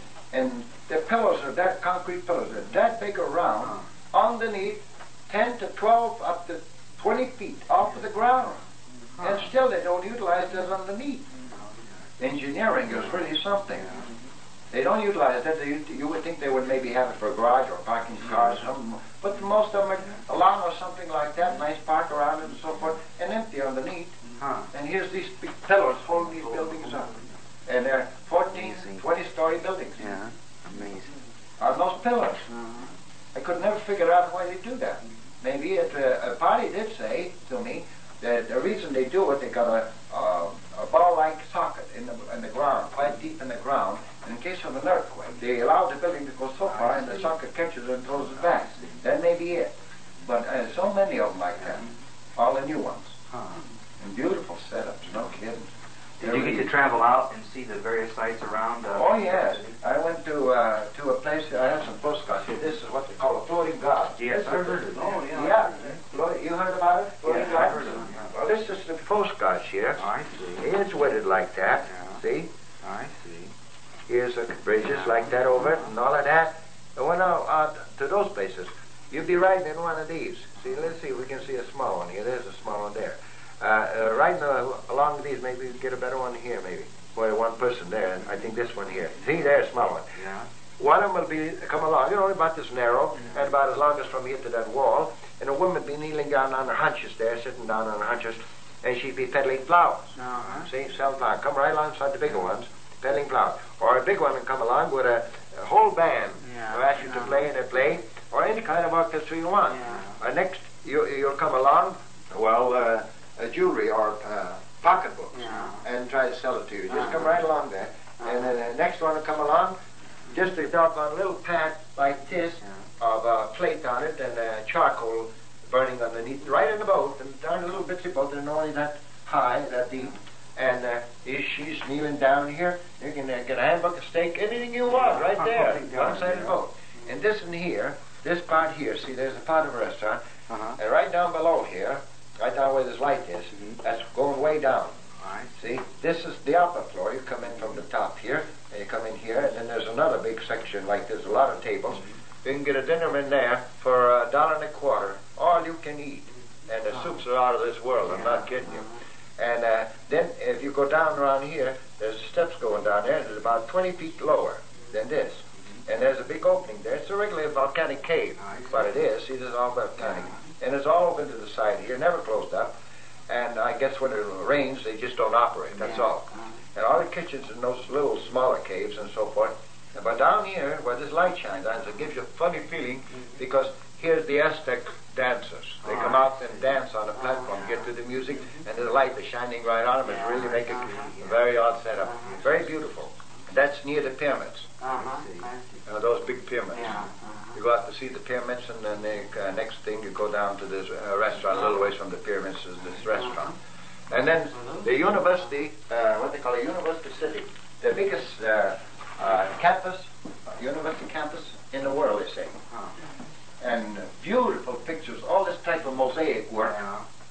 And the pillars are that concrete pillars, are that big around, underneath ten to twelve up to twenty feet off of the ground. And still they don't utilize that underneath. Engineering is really something. They don't utilize that. They, you would think they would maybe have it for a garage or parking cars or something. But most of them are along or something like that, nice park around it and so forth, and empty underneath. Huh. And here's these big pillars holding these buildings up. And they're fourteen, twenty story buildings. Yeah. Amazing. On those pillars. Uh-huh. I could never figure out why they do that. Maybe it, uh, a party did say to me that the reason they do it, they got a, a, a ball-like socket in the, in the ground, quite deep in the ground, and in case of an earthquake, they allow the building to go so far and the socket catches it and throws it back. That may be it. But uh, so many of them like that, all the new ones. Huh. And beautiful setups, no kidding. Did you get to travel out and see the various sites around? Uh, Oh yes, I went to uh, to a place. I have some postcards here. This is what they call a floating god. Yes, I've heard of it. Oh yeah, yeah. Float, you heard about it? Floating Yes, god? I've heard of it. Yeah. Well, this is the postcards here. I see. It's weighted like that. Yeah. See? I see. Here's the bridges like that over it and all of that. And when out, out to those places, you'd be riding in one of these. See, let's see if we can see a small one here. There's a small one there. Uh, uh, riding uh, along these, maybe we get a better one here, maybe. Well, one person there, and I think this one here. See, there's a small one. Yeah. One of them will be come along, you know, about this narrow, and about as long as from here to that wall. And a woman would be kneeling down on her hunches there, sitting down on her hunches, and she'd be peddling flowers. Uh-huh. See, sell flowers. Come right alongside the bigger ones, peddling flowers. Or a big one would come along with a, a whole band. Yeah. They'll ask you to Yeah. play, and they play, or any kind of orchestra you want. Yeah. Uh, next, you, you'll come along, well, uh, uh, jewelry or uh, pocketbooks, Yeah. and try to sell it to you. Just Uh-huh. come right along there. And then the next one will come along, just a doggone little pad like this Yeah. of uh, plate on it and uh, charcoal burning underneath, right in the boat, and down a little bitsy boat, and only that high, that deep. And uh, is she's kneeling down here, you can uh, get a hamburger, a steak, anything you want, right there, Yeah. alongside the boat. And this in here, this part here, see, there's a part of a restaurant, Uh-huh. and right down below here, right down where this light is, Mhm. that's going way down. I See, this is the upper floor. You come in from the top here, and you come in here, and then there's another big section like there's a lot of tables. You can get a dinner in there for a dollar and a quarter, all you can eat. And the soups are out of this world, I'm not kidding you. And uh, then if you go down around here, there's steps going down there, and it's about twenty feet lower than this. And there's a big opening there. It's a regular volcanic cave, but it is. See, this is all volcanic. And it's all open to the side here, never closed up. And I guess when it rains, they just don't operate, that's Yeah. all. And all the kitchens in those little smaller caves and so forth. But down here, where this light shines on, it gives you a funny feeling, because here's the Aztec dancers. They come out and dance on the platform, get to the music, and the light is shining right on them. It's really making a very odd setup. Very beautiful. That's near the pyramids, Uh-huh. uh, those big pyramids. Yeah. You go out to see the pyramids, and then the uh, next thing you go down to this uh, restaurant, a little ways from the pyramids is this restaurant. And then the university, uh, what they call a university city, the biggest uh, uh, campus, university campus in the world, they say. And uh, beautiful pictures, all this type of mosaic work. Yeah.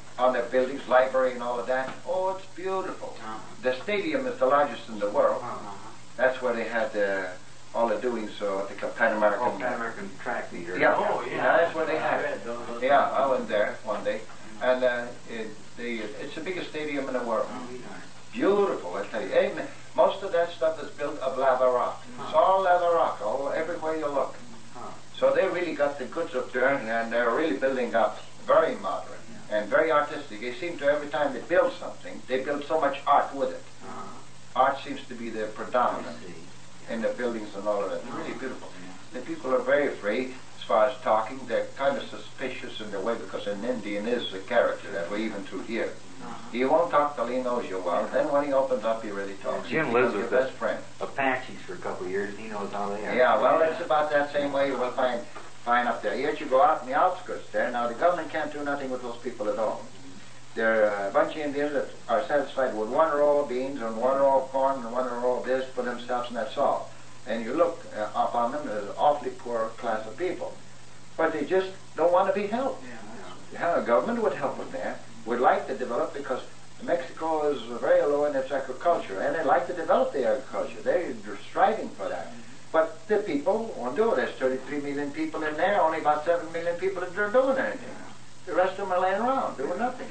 on their buildings, library and all of that. Oh, it's beautiful. Uh-huh. The stadium is the largest in the world. Uh-huh. That's where they had uh, all the doings, so what they call Pan American. Oh, Pan American track meter. Yeah, Oh, yeah. yeah, that's where they had I it. read those, those Yeah, I went there one day, and uh, it, the, it's the biggest stadium in the world. Oh, yeah. Beautiful, I tell you. Even, most of that stuff is built of lava rock. It's all lava rock, all everywhere you look. Huh. So they really got the goods up there, and they're really building up very modern and very artistic. They seem to, every time they build something, they build so much art with it. Uh-huh. Art seems to be the predominant I see. in the buildings and all of that. It's really beautiful. The people are very afraid as far as talking. They're kind of suspicious in their way because an Indian is a character that way, even through here. He won't talk till he knows you well. Then when he opens up, he really talks. Jim He lives becomes with your the best friend. Apaches for a couple of years. He knows how they are. Yeah, well, it's about that same way you will find find up there. Yet you go out in the outskirts there. Now, the government can't do nothing with those people at all. There are a bunch of Indians that are satisfied with one row of beans and one row of corn and one row of this for themselves, and that's all. And you look uh, up on them as an awfully poor class of people. But they just don't want to be helped. Yeah, the government would help them there, would like to develop, because Mexico is very low in its agriculture, and they like to develop the agriculture. They're striving for that. But the people won't do it. There's thirty-three million people in there, only about seven million people that are doing anything. The rest of them are laying around doing nothing.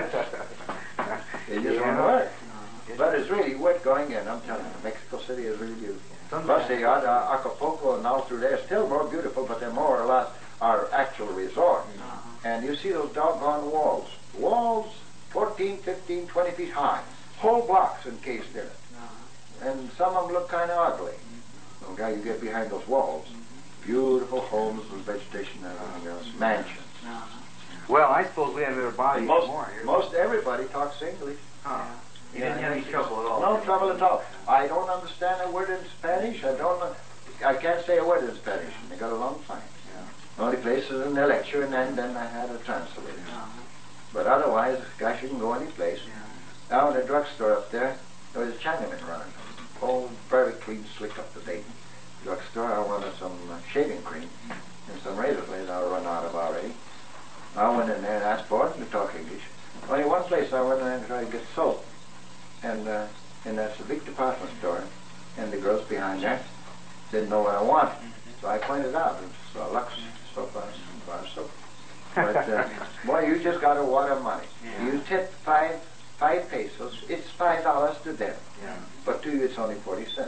They just Yeah. won't work. It's- But it's really worth going in. I'm telling you, Mexico City is really beautiful. Sometimes- Plus, they got uh, Acapulco and all through there, still more beautiful, but they're more or less our actual resort. And you see those doggone walls. Walls fourteen, fifteen, twenty feet high. Whole blocks encased in it. And some of them look kind of ugly. The guy you get behind those walls. Beautiful homes and vegetation and everything else. Mansions. Well, I suppose we have better body Most, more here. most everybody talks English. Huh. You didn't have any trouble at all. No trouble at all. I don't understand a word in Spanish. I don't know. I can't say a word in Spanish. I got a long time. The only place is in the lecture, and then, then I had a translator. But otherwise, gosh, you can go any place. Now in the drugstore up there, there was a Chinaman running. Oh, very clean, slick, up to date drugstore. I wanted some uh, shaving cream and some razor blades I run out of already. I went in there and asked for it, and they talk English. Only one place I went in there and tried to get soap. And, uh, and that's a big department store. And the girls behind there didn't know what I wanted. So I pointed out, it's uh, Lux soap, bar soap. But, uh, boy, you just got a wad of money. Yeah. You tip five, five pesos, it's five dollars to them. Yeah. But to you, it's only forty cents.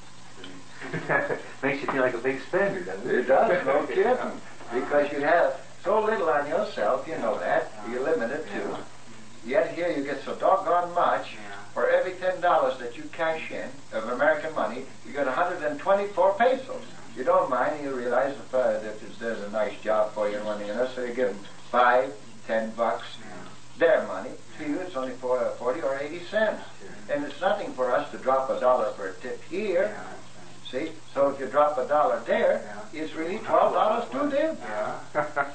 Yeah. Makes you feel like a big spender, doesn't it? It does, no kidding. Because you have so little on yourself, you know that. You're limited too. Yet here you get so doggone much. For every ten dollars that you cash in of American money, you get one hundred twenty-four pesos. You don't mind, you realize if, uh, that if there's a nice job for you and money in it, so you give them five, ten bucks, their money. To you, it's only for uh, forty or eighty cents. And it's nothing for us to drop a dollar for a tip here. See? So if you drop a dollar there, it's really twelve dollars to them. Yeah.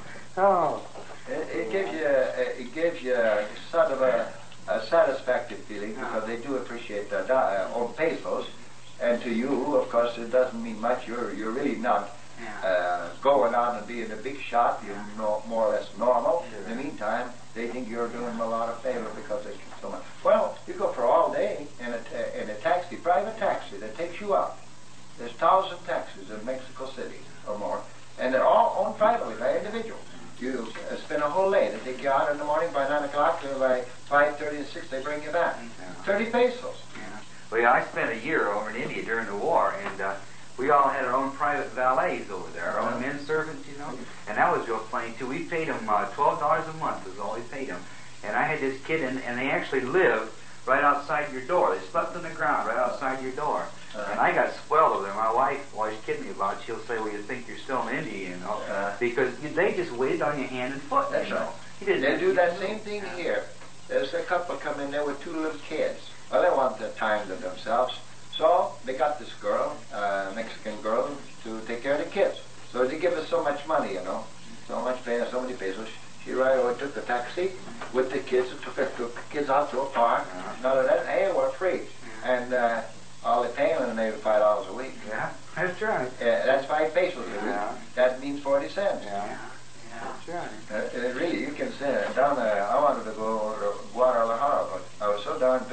Oh. It, it gives you, a, it gives you a sort of a, a satisfactory feeling, because they do appreciate the do- uh, own pesos. And to you, of course, it doesn't mean much. You're you're really not uh, going out and being a big shot. You're no, more or less normal. In the meantime, they think you're doing them a lot of favor because they keep so much. Well, you go for all day in a, ta- in a taxi, private taxi that takes you out. There's thousand taxis in Mexico City or more, and they're all owned privately by individuals. You uh, spend a whole day. They take you out in the morning by nine o'clock, and by five thirty and six they bring you back. Thirty pesos. Well, yeah, I spent a year over in India during the war, and uh, we all had our own private valets over there, our own men servants, you know. And that was real funny, too. We paid them uh, twelve dollars a month was all we paid them. And I had this kid, and, and they actually lived right outside your door. They slept on the ground right outside your door. Uh-huh. And I got spoiled over there. My wife always kidding me about it. She'll say, well, you think you're still in India, you know, Uh-huh. because they just waited on your hand and foot, That's you know. right. He didn't They do that same thing here. There's a couple come in there with two little kids. Well, they want the time to themselves. So they got this girl, uh, Mexican girl, to take care of the kids. So they give us so much money, you know, so much pay, so many pesos. She right away took the taxi with the kids, and took, took the kids out to a park. None of that. Hey, we're free. And uh, all they pay them, maybe five dollars a week. Yeah, that's right. Uh, that's five pesos a week. Yeah. That means forty cents. Yeah, that's right. Uh, uh, really, you can say, down there, I want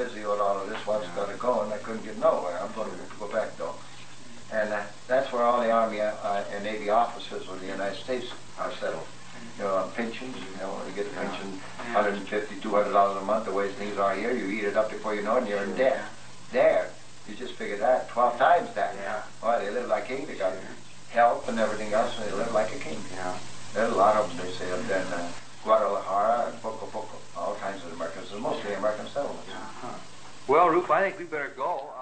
busy with all of this, what's yeah. got to go, and I couldn't get nowhere. I'm going to go back, though. And uh, that's where all the Army uh, and Navy officers of the United States are settled. You know, on pensions, you know, you get a pension, one hundred fifty, two hundred dollars a month, the way things are here, you eat it up before you know it, and you're in debt. There, you just figure that, twelve times that. Yeah. Well, they live like kings, they got help and everything else, and they live like a king. Yeah. There's a lot of them, they say, up there in uh, Guadalajara and Poco Poco, all kinds of Americans, mostly American settlements. Uh-huh. Well, Rube, I think we better go.